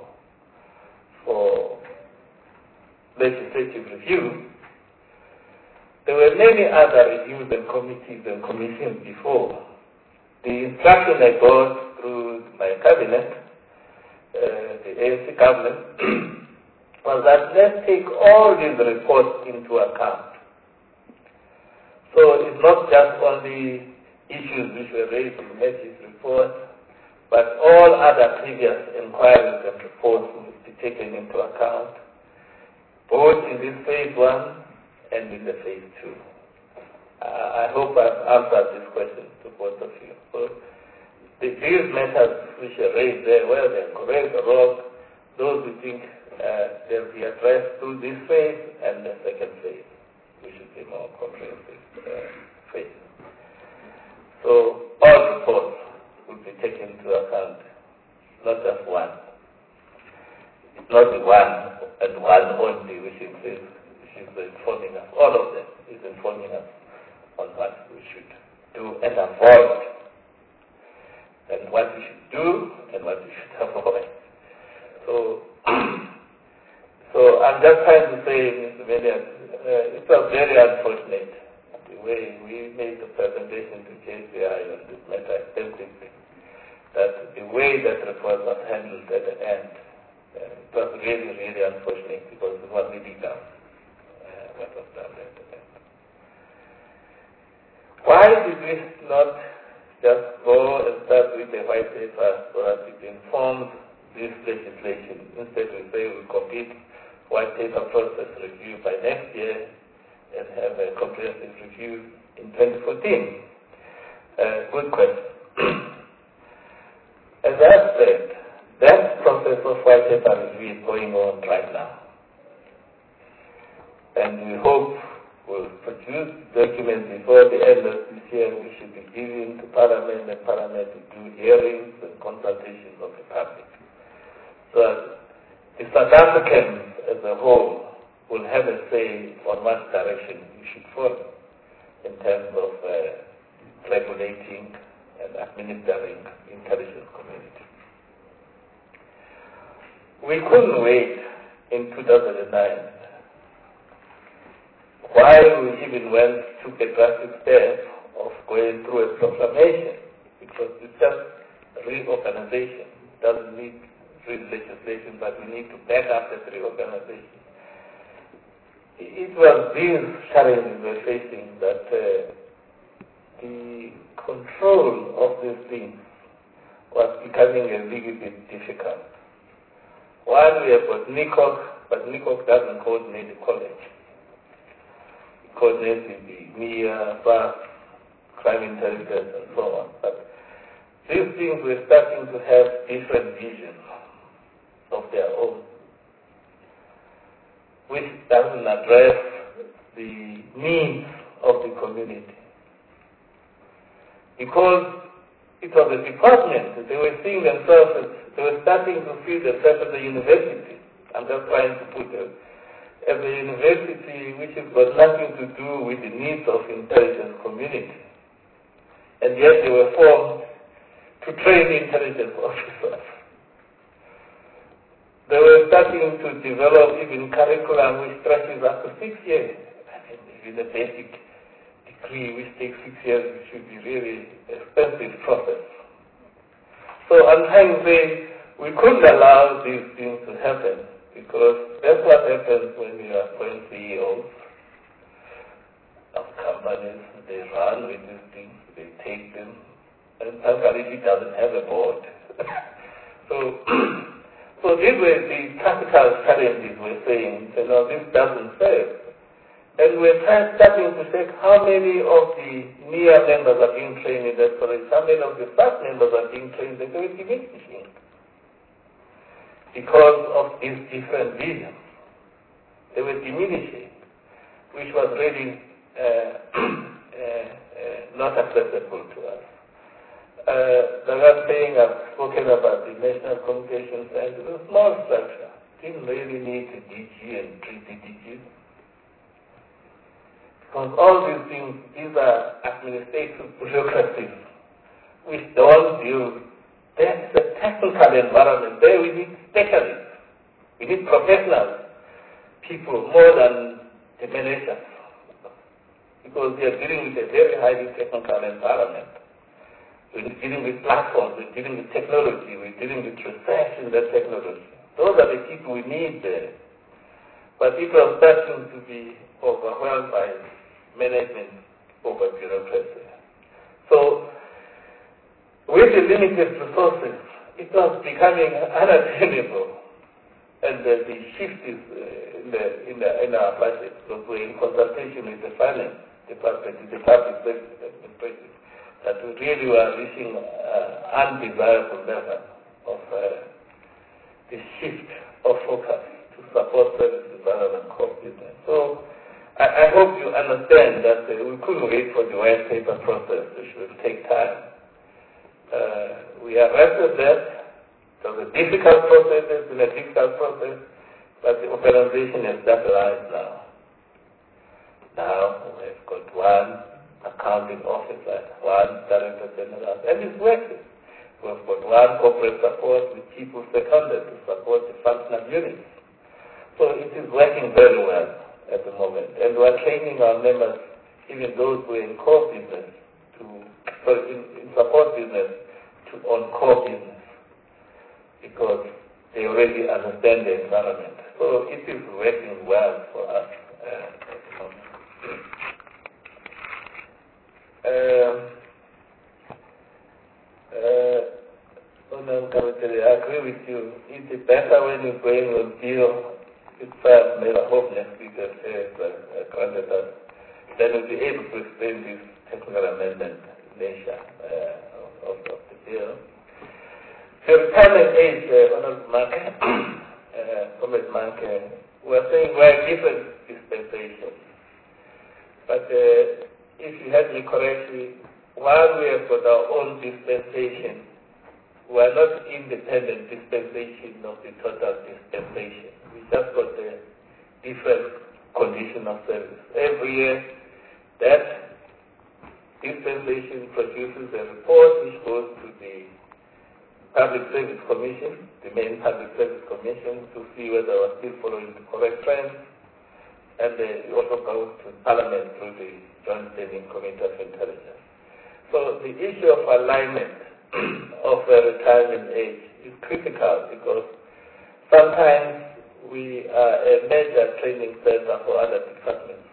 for legislative review, there were many other reviews and committees and commissions before. The instruction I got through my cabinet, the ANC government, was that let's take all these reports into account. So it's not just only issues which were raised in Metis report, but all other previous inquiries and reports will be taken into account, both in this phase 1 and in the phase 2. I hope I've answered this question to both of you. So these matters which are raised there, whether they're correct or wrong, those we think they'll be addressed through this phase and the second phase, which should be more comprehensive phase. So all reports will be taken into account, not just one. It's not the one and one only which is informing us. All of them is informing us on what we should do and avoid, and what we should do and what we should avoid. So I'm just trying to say, Mr. Median, it was very unfortunate the way we made the presentation to JCI on this matter extensively, that the way that report was handled at the end, it was really, really unfortunate because it was really done, what was done at the end. Why did we not just go and start with a white paper so that it informs this legislation? Instead we say we complete white paper process review by next year and have a comprehensive review in 2014. Good question. As I said, that process of white paper review is going on right now. And we hope we'll produce documents before the end of this year. We should be giving to Parliament, and Parliament will do hearings and consultations of the public. So the South Africans as a whole will have a say on what direction we should follow in terms of regulating and administering intelligence community. We couldn't wait in 2009 while we even took a drastic step of going through a proclamation, because it's just reorganization. It doesn't need read legislation, but we need to back up the three organizations. It was these challenges we're facing that the control of these things was becoming a little bit difficult. One, we have got NICOC, but NICOC doesn't coordinate the college. It coordinates with the NIA, FAS, crime intelligence, and so on. But these things were starting to have different visions of their own, which doesn't address the needs of the community. Because it was a department, they were seeing themselves as, they were starting to see themselves as a university. I'm just trying to put it as a university which has got nothing to do with the needs of intelligence community. And yet they were formed to train intelligence officers. They were starting to develop even curriculum which stretches up to 6 years. I mean, even a basic degree which takes 6 years, it should be really expensive process. So I'm trying to say we couldn't allow these things to happen because that's what happens when you appoint CEOs of companies. They run with these things, they take them, and somebody doesn't have a board. So these were the practical challenges we're saying, this doesn't serve. And we're starting to check how many of the NIA members are being trained in that college, how many of the staff members are being trained, they were diminishing because of these different visions. They were diminishing, which was really not acceptable to us. The last thing I've spoken about the National Communications Center, the small structure, didn't really need a DG and 3 DGs. Because all these things, these are administrative bureaucracies which don't deal. That's the technical environment. There we need specialists. We need professionals, people more than the managers. Because they are dealing with a very highly technical environment. We're dealing with platforms, we're dealing with technology, we're dealing with research in that technology. Those are the people we need there. But people are starting to be overwhelmed by management over bureaucracy. So, with the limited resources, it was becoming unattainable. And the shift is in our budget, because we're in consultation with the finance department, the public service administration, that we really were reaching undesirable level of the shift of focus to support services rather than core business. So I hope you understand that we couldn't wait for the white paper process, which will take time. We arrested that. It was a difficult process, it's been a difficult process, but the organization is stabilized now. Now we've got one accounting officer, one director general, and it's working. We've got one corporate support with people seconded to support the functional units. So it is working very well at the moment. And we're training our members, even those who are in core business, in support business, on core business, because they already understand the environment. So it is working well for us at the moment. I agree with you. It's better when you're going on deal itself, maybe I hope next week I'll say granted us, then we'll be able to explain this technical amendment nature of the bill. The retirement age, Honorable Mark, Comrade Mark, we're saying we're different dispensations. But if you heard me correctly, while we have got our own dispensation, we are not independent dispensation of the total dispensation. We just got a different condition of service. Every year, that dispensation produces a report which goes to the Public Service Commission, the main Public Service Commission, to see whether we're still following the correct trends. And it also goes to Parliament through the Joint Standing Committee of Intelligence. So the issue of alignment of retirement age is critical because sometimes we are a major training center for other departments.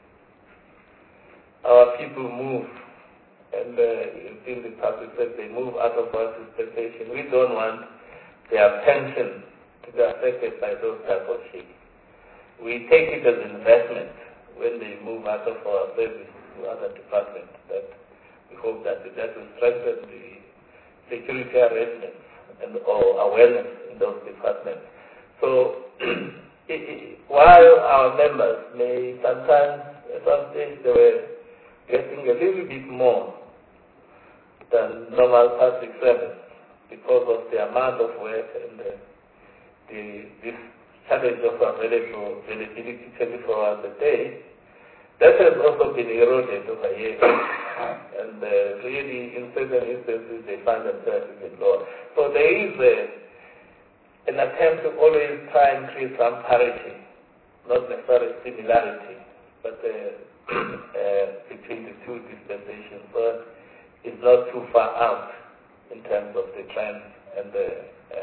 Our people move, and in the public sector, they move out of our dispensation. We don't want their pension to be affected by those type of things. We take it as investment when they move out of our service to other departments. That we hope that will strengthen the security arrangements and or awareness in those departments. So while our members may sometimes, at some stage, they were getting a little bit more than normal public service because of the amount of work and this challenge of availability 24 hours a day, that has also been eroded over years. And really, in certain instances, they find themselves a bit lower. So there is an attempt to always try and create some parity, not necessarily similarity, but between the two dispensations, but it's not too far out in terms of the trend and the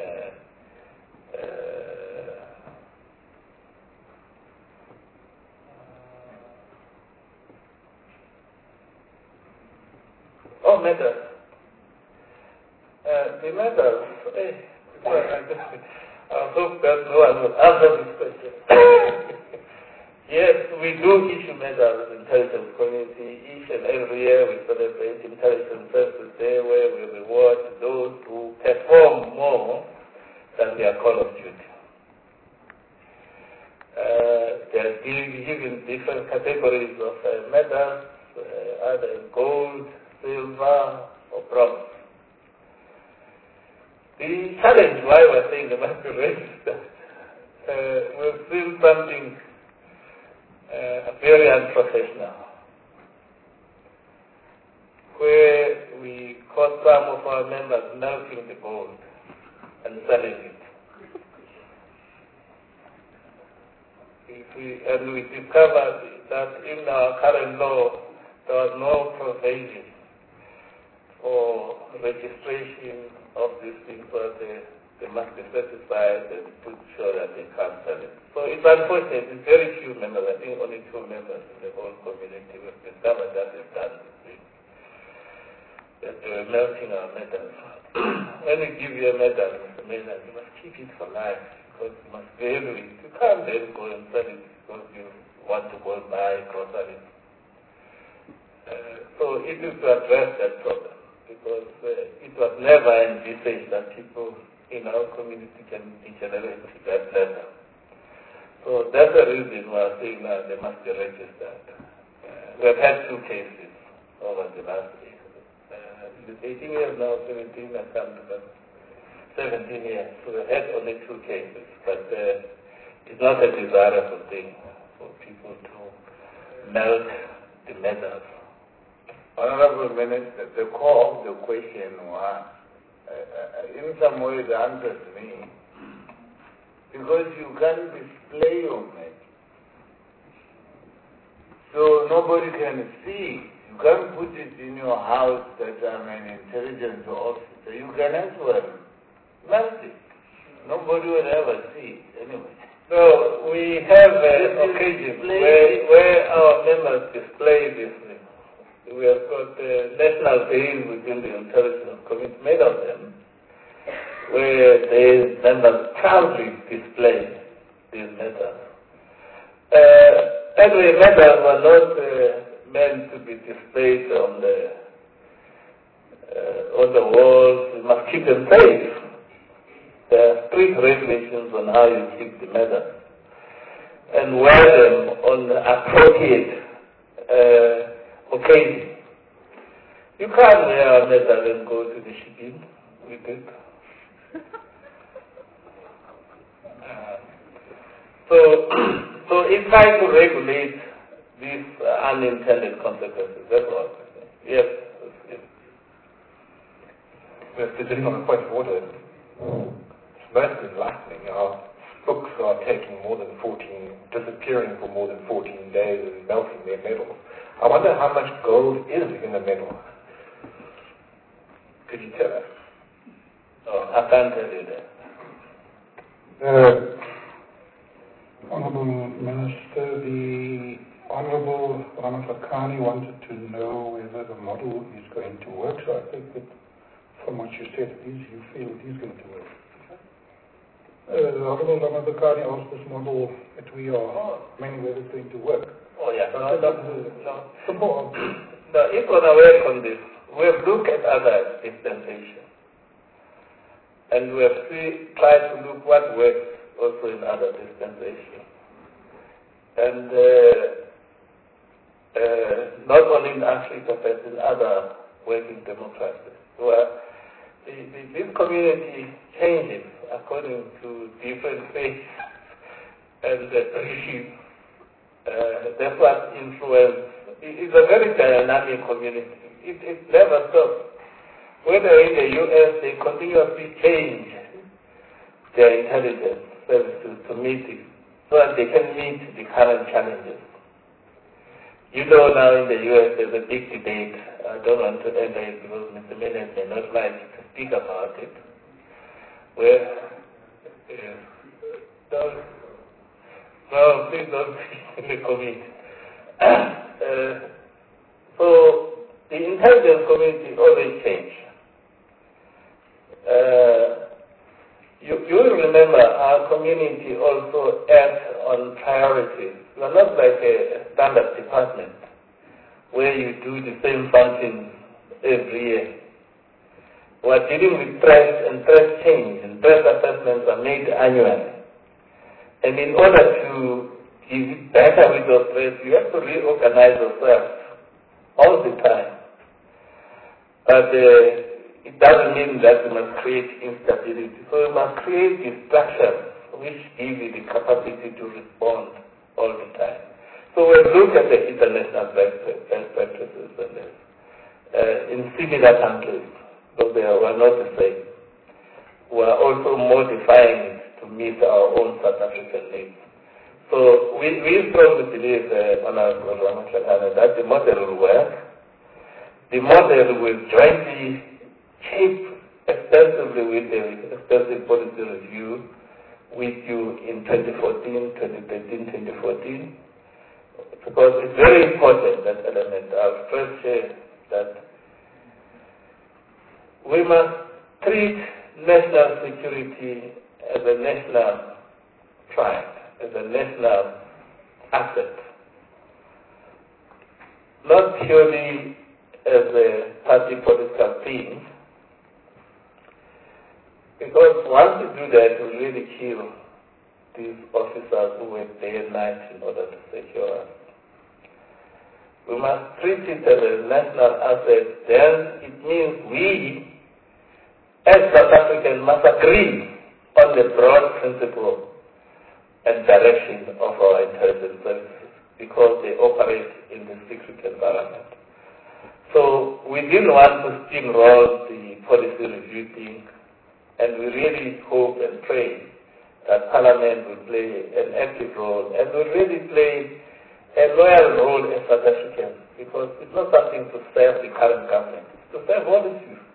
medals. The medals, I hope that no one will answer this question. Yes, we do issue medals in intelligence community. Each and every year we celebrate Intelligence Services Day where we reward those who perform more than their call of duty. They are given different categories of medals, either gold, silver, or bronze. The challenge why we're saying they must be registered, we've seen something very unprofessional, where we caught some of our members melting the gold and selling it. And we discovered that in our current law, there was no provision for registration of these things, but they must be certified and to show that they can't sell it. So it's unfortunate, it's very few members, I think only 2 members in the whole community have discovered that they've done this thing. That they were melting our metals. When we give you a metal, Mr. Maynard, you must keep it for life because you must value it. You can't then go and sell it because you want to go and buy groceries. So it is to address that problem because it was never envisaged that people in our community can degenerate to that level. So that's the reason why I'm saying that they must be registered. We've had 2 cases over the last year. It's 18 years now, 17, I can't remember. 17 years. So we've had only 2 cases, but it's not a desirable thing for people to melt the metals. Honorable Minister, the core of the question was, in some ways, answered me, because you can't display your metal. So nobody can see. You can't put it in your house that I'm an intelligence officer. You can as well melt it. Nobody will ever see it anyway. So we have occasions where our members display this thing. We have got national days within the intelligence community, made of them, where the members proudly display these medals. Anyway, medals were not meant to be displayed on the walls. You must keep them safe. There are strict regulations on how you keep the medals and wear them on appropriate occasion. You can't wear a medal and go to the shipping with it. So it's trying to regulate these unintended consequences. That's all. Yes. We're sitting on a point of order. It's most enlightening. Our books are disappearing for more than 14 days and melting their metals. I wonder how much gold is in a metal. Could you tell us? Oh, I can't tell you that. Honourable Minister, the Honourable Ramatlakane wanted to know whether the model is going to work. So I think that from what you said, you feel it is going to work. The Honourable Ramatlakane asked this model that we are mainly whether it's going to work. Oh, yeah. So No. simple. No, if we're going to work on this, we've looked at other dispensations. And we have tried to look what works also in other dispensations. And not only in Africa, but in other working democracies. Where this community changes according to different faiths and regimes. That's what influence. It's a very dynamic community. It never stops. Whether in the U.S., they continuously change their intelligence services to meet it, so that they can meet the current challenges. You know, now in the U.S., there's a big debate. I don't want to enter it because Mr. Menes may not like to speak about it. Where, no, please don't speak in the committee. So, the intelligence community always change. You will remember our community also acts on priorities. We are not like a standard department where you do the same functions every year. We are dealing with threats and threat change, and threat assessments are made annually. And in order to give better with those threats, you have to reorganize yourself all the time. But it doesn't mean that you must create instability. So you must create the structures which give you the capacity to respond all the time. So we look at the international best practices and in similar countries, but they were not the same. We are also modifying it to meet our own South African needs. So we strongly believe, Honourable Ramatlakane, that the model will work. The model will jointly shape extensively with the extensive policy review with you in 2014, 2013, 2014, because it's very important, that element. I'll first say that we must treat national security as a national pride, as a national asset, not purely as a party political thing, because once you do that, you really kill these officers who work day and night in order to secure us. We must treat it as a national asset. Then it means we, as South Africans, must agree on the broad principle and direction of our intelligence services, because they operate in the secret environment. So we didn't want to steamroll the policy review thing, and we really hope and pray that Parliament will play an active role and will really play a loyal role as South Africans, because it's not something to serve the current government, it's to serve all of you.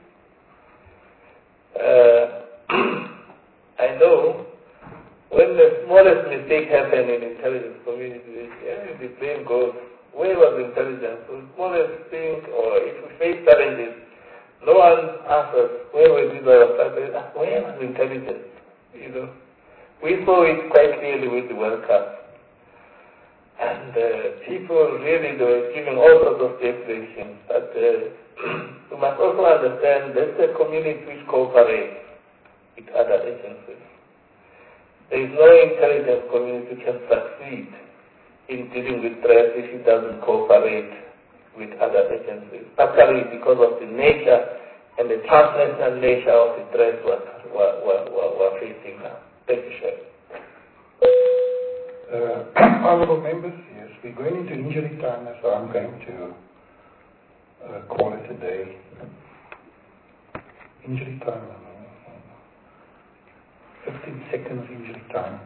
I know when the smallest mistake happens in intelligence community, the blame goes, where was intelligence? So the smallest thing, or if we face challenges, no one asks us, where was this other person? Where was intelligence? You know, we saw it quite clearly with the World Cup. And people really were giving all sorts of definitions. But you must also understand there's a community which cooperates with other agencies. There is no intelligence community which can succeed in dealing with threats if it doesn't cooperate with other agencies, particularly because of the nature and the transnational nature of the threats we're facing now. Thank you, Chair. Honourable members, yes, we're going into injury time, so I'm going to call it a day. Injury time, 15 seconds injury time.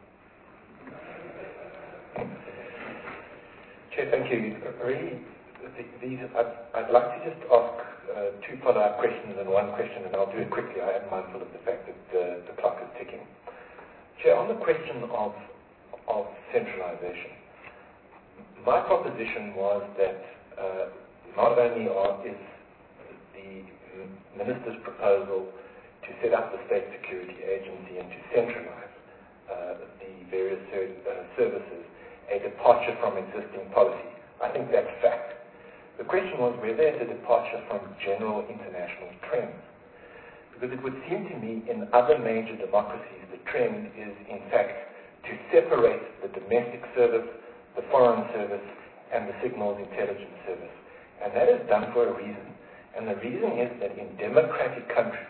Chair, thank you. Really, I'd like to just ask two follow-up questions and one question, and I'll do it quickly. I am mindful of the fact that the clock is ticking. Chair, on the question of centralization, my proposition was that not only is the Minister's proposal to set up the State Security Agency and to centralize the various services a departure from existing policy. I think that's fact. The question was whether it's a departure from general international trends. Because it would seem to me in other major democracies the trend is in fact to separate the domestic service, the foreign service, and the signals intelligence service. And that is done for a reason. And the reason is that in democratic countries,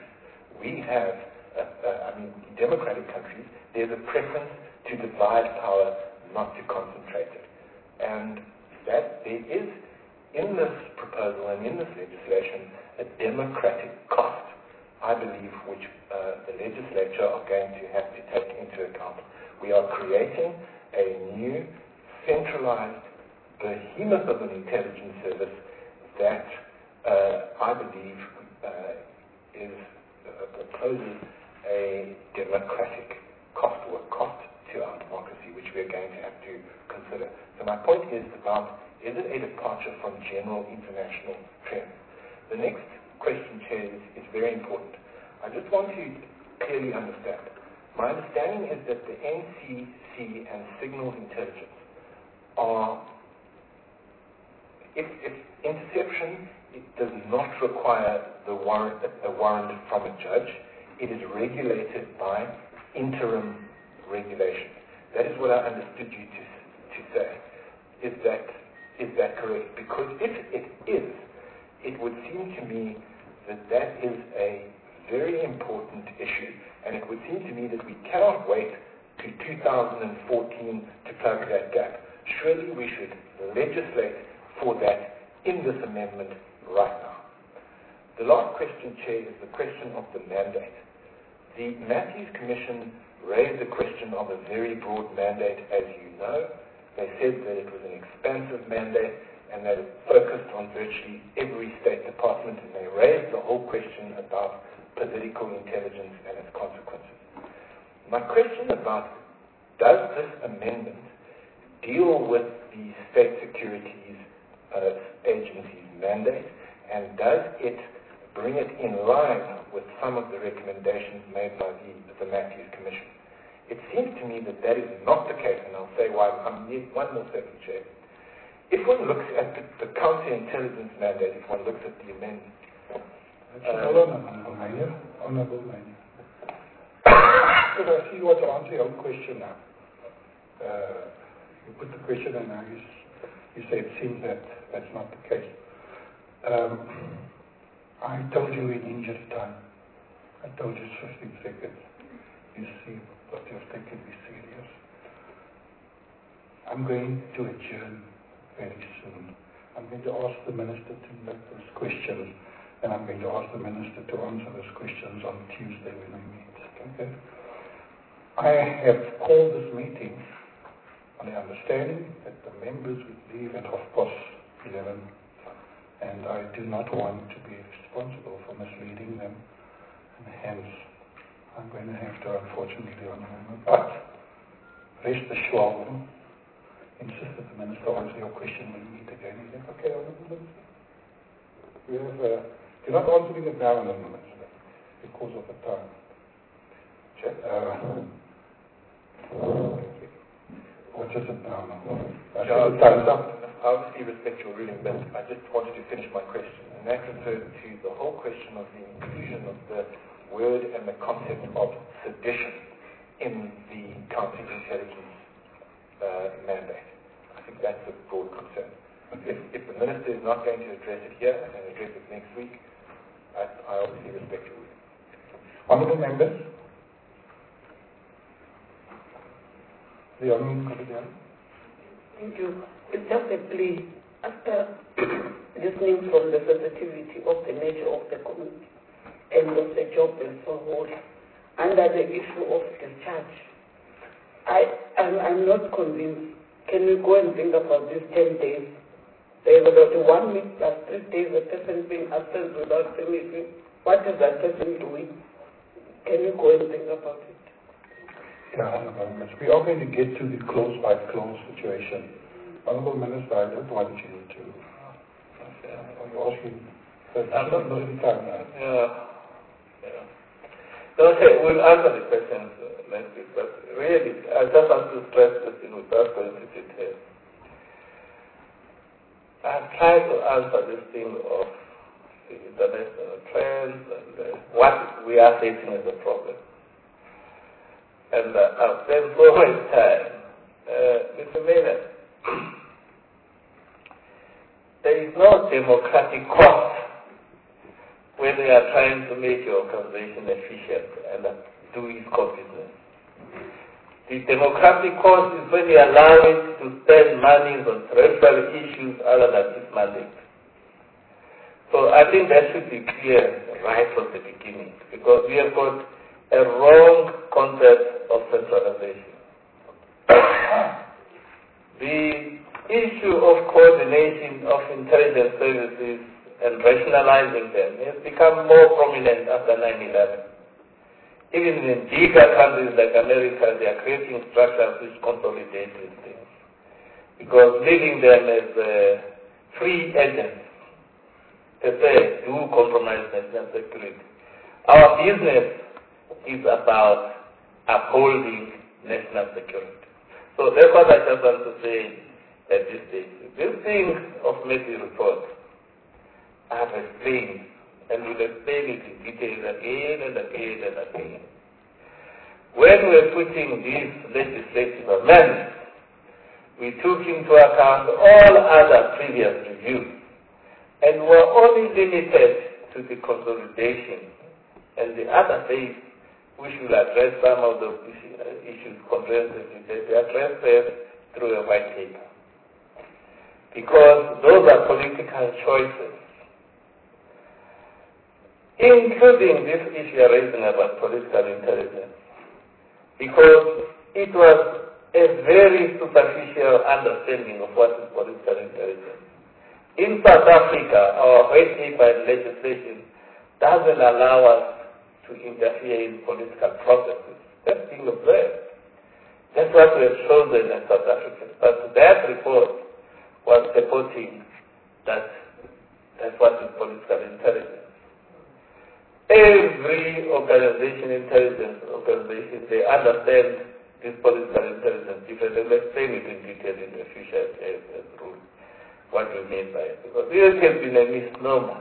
there's a preference to divide power, not to concentrate it. And that there is, in this proposal and in this legislation, a democratic cost, I believe, which the legislature are going to have to take into account. We are creating a new, centralized behemoth of an intelligence service that I believe poses a democratic cost or a cost to our democracy, which we are going to have to consider. So my point is about, is it a departure from general international trends? The next question, Chair, is very important. I just want to clearly understand. My understanding is that the NCC and signals intelligence are, if interception, it does not require a warrant from a judge. It is regulated by interim regulation. That is what I understood you to say. Is that correct? Because if it is, it would seem to me that is a very important issue, and it would seem to me that we cannot wait to 2014 to plug that gap. Surely we should legislate for that in this amendment right now. The last question, Chair, is the question of the mandate. The Matthews Commission raised the question of a very broad mandate, as you know. They said that it was an expansive mandate and that it focused on virtually every State Department, and they raised the whole question about political intelligence and its consequences. My question about, does this amendment deal with the State Securities Agency's mandate, and does it bring it in line with some of the recommendations made by the Matthews Commission? It seems to me that that is not the case, and I'll say why. One more second, Chair. If one looks at the counterintelligence mandate, if one looks at the amendment... Honorable Mayor. Because I see what to answer your own question now. You put the question and now you say it seems that that's not the case. I told you in India's time. I told you 15 seconds. You see what you've taken me serious. I'm going to adjourn very soon. I'm going to ask the Minister to make those questions, and I'm going to ask the Minister to answer those questions on Tuesday when we meet. Okay? I have called this meeting on the understanding that the members would leave at 11:30, and I do not want to be responsible for misleading them, and hence I'm going to have to, unfortunately, on a moment. But rest assured, insist that the Minister answer your question when we meet again. Is that okay, Honourable Minister? We have, you're not answering it now, Honourable Minister, because of the time. What is it now? Time's up. I obviously respect your ruling, but I just wanted to finish my question, and that referred to the whole question of the inclusion of the word and the concept of sedition in the counterintelligence mandate. I think that's a broad concern. If the Minister is not going to address it here and address it next week, I obviously respect your ruling. Honourable members, the Honourable Kapitani. Thank you. It's just a plea. After listening from the sensitivity of the nature of the community and of the job and so on, under the issue of discharge, I'm not convinced. Can we go and think about these 10 days There was only 1 week plus 3 days the person being absent without permission. What is that person doing? Can you go and think about it? Yeah, Honourable Minister. We are going to get to the close by close situation. Honourable Minister, I don't want you to. Are you asking? Okay, we'll answer the questions next week, but really, I just want to stress this thing without going into detail. I've tried to answer this thing of the international trends and what we are facing as a problem. And I've spent so much time. Mr. Mayor, there is no democratic cost when you are trying to make your organization efficient and do its core business. The democratic cost is when you allow it to spend money on peripheral issues other than its mandate. So I think that should be clear right from the beginning, because we have got a wrong concept of centralization. The issue of coordination of intelligence services and rationalizing them has become more prominent after 9/11. Even in bigger countries like America, they are creating structures which consolidate these things, because leaving them as free agents, per se, do compromise national security. Our business is about upholding national security. So that's what I just want to say at this stage. This thing of Messi report, I have explained, and will explain it in detail again and again and again. When we were putting these legislative amendments, we took into account all other previous reviews, and were only limited to the consolidation. And the other days, we should address some of the issues comprehensively. They address them through a white paper, because those are political choices, including this issue raising about political intelligence, because it was a very superficial understanding of what is political intelligence. In South Africa, our white paper and legislation doesn't allow us to interfere in political processes. That's being observed. That's what we have chosen in South Africa. But that report was supporting that that's what is political intelligence. Every organization, intelligence organization, they understand this political intelligence differently. Let's explain it in detail in the future as rules, what we mean by it. Because this has been a misnomer.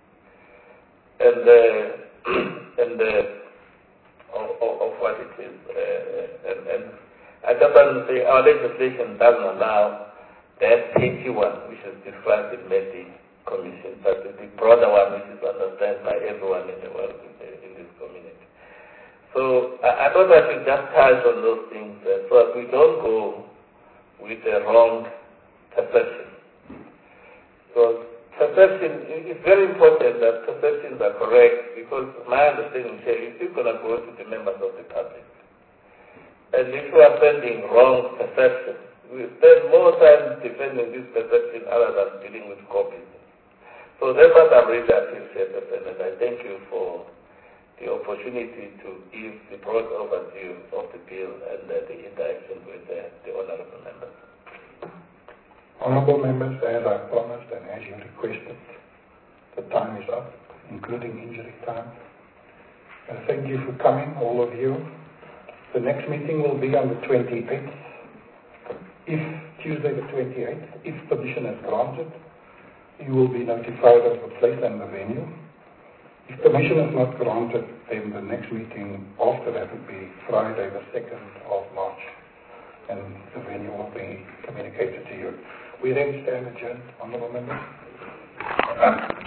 Of what it is. And I just want to say our legislation doesn't allow that petty one, which is described in the Commission, but the broader one, which is understood by everyone in the world, in this community. So I thought I should just touch on those things so that we don't go with the wrong perception. So perception, it's very important that perceptions are correct, because my understanding here is you're going to go to the members of the public. And if we are sending wrong perceptions, we spend more time defending this perception other than dealing with core business. So that's what I'm really appreciative, and I thank you for the opportunity to give the broad overview of the bill and the interaction with the honorable members. Honourable members, as I promised and as you requested, the time is up, including injury time. Thank you for coming, all of you. The next meeting will be on the 28th, Tuesday the 28th. If permission is granted, you will be notified of the place and the venue. If permission is not granted, then the next meeting after that will be Friday the 2nd of March, and the venue will be communicated to you. We then stand adjourned, honourable members.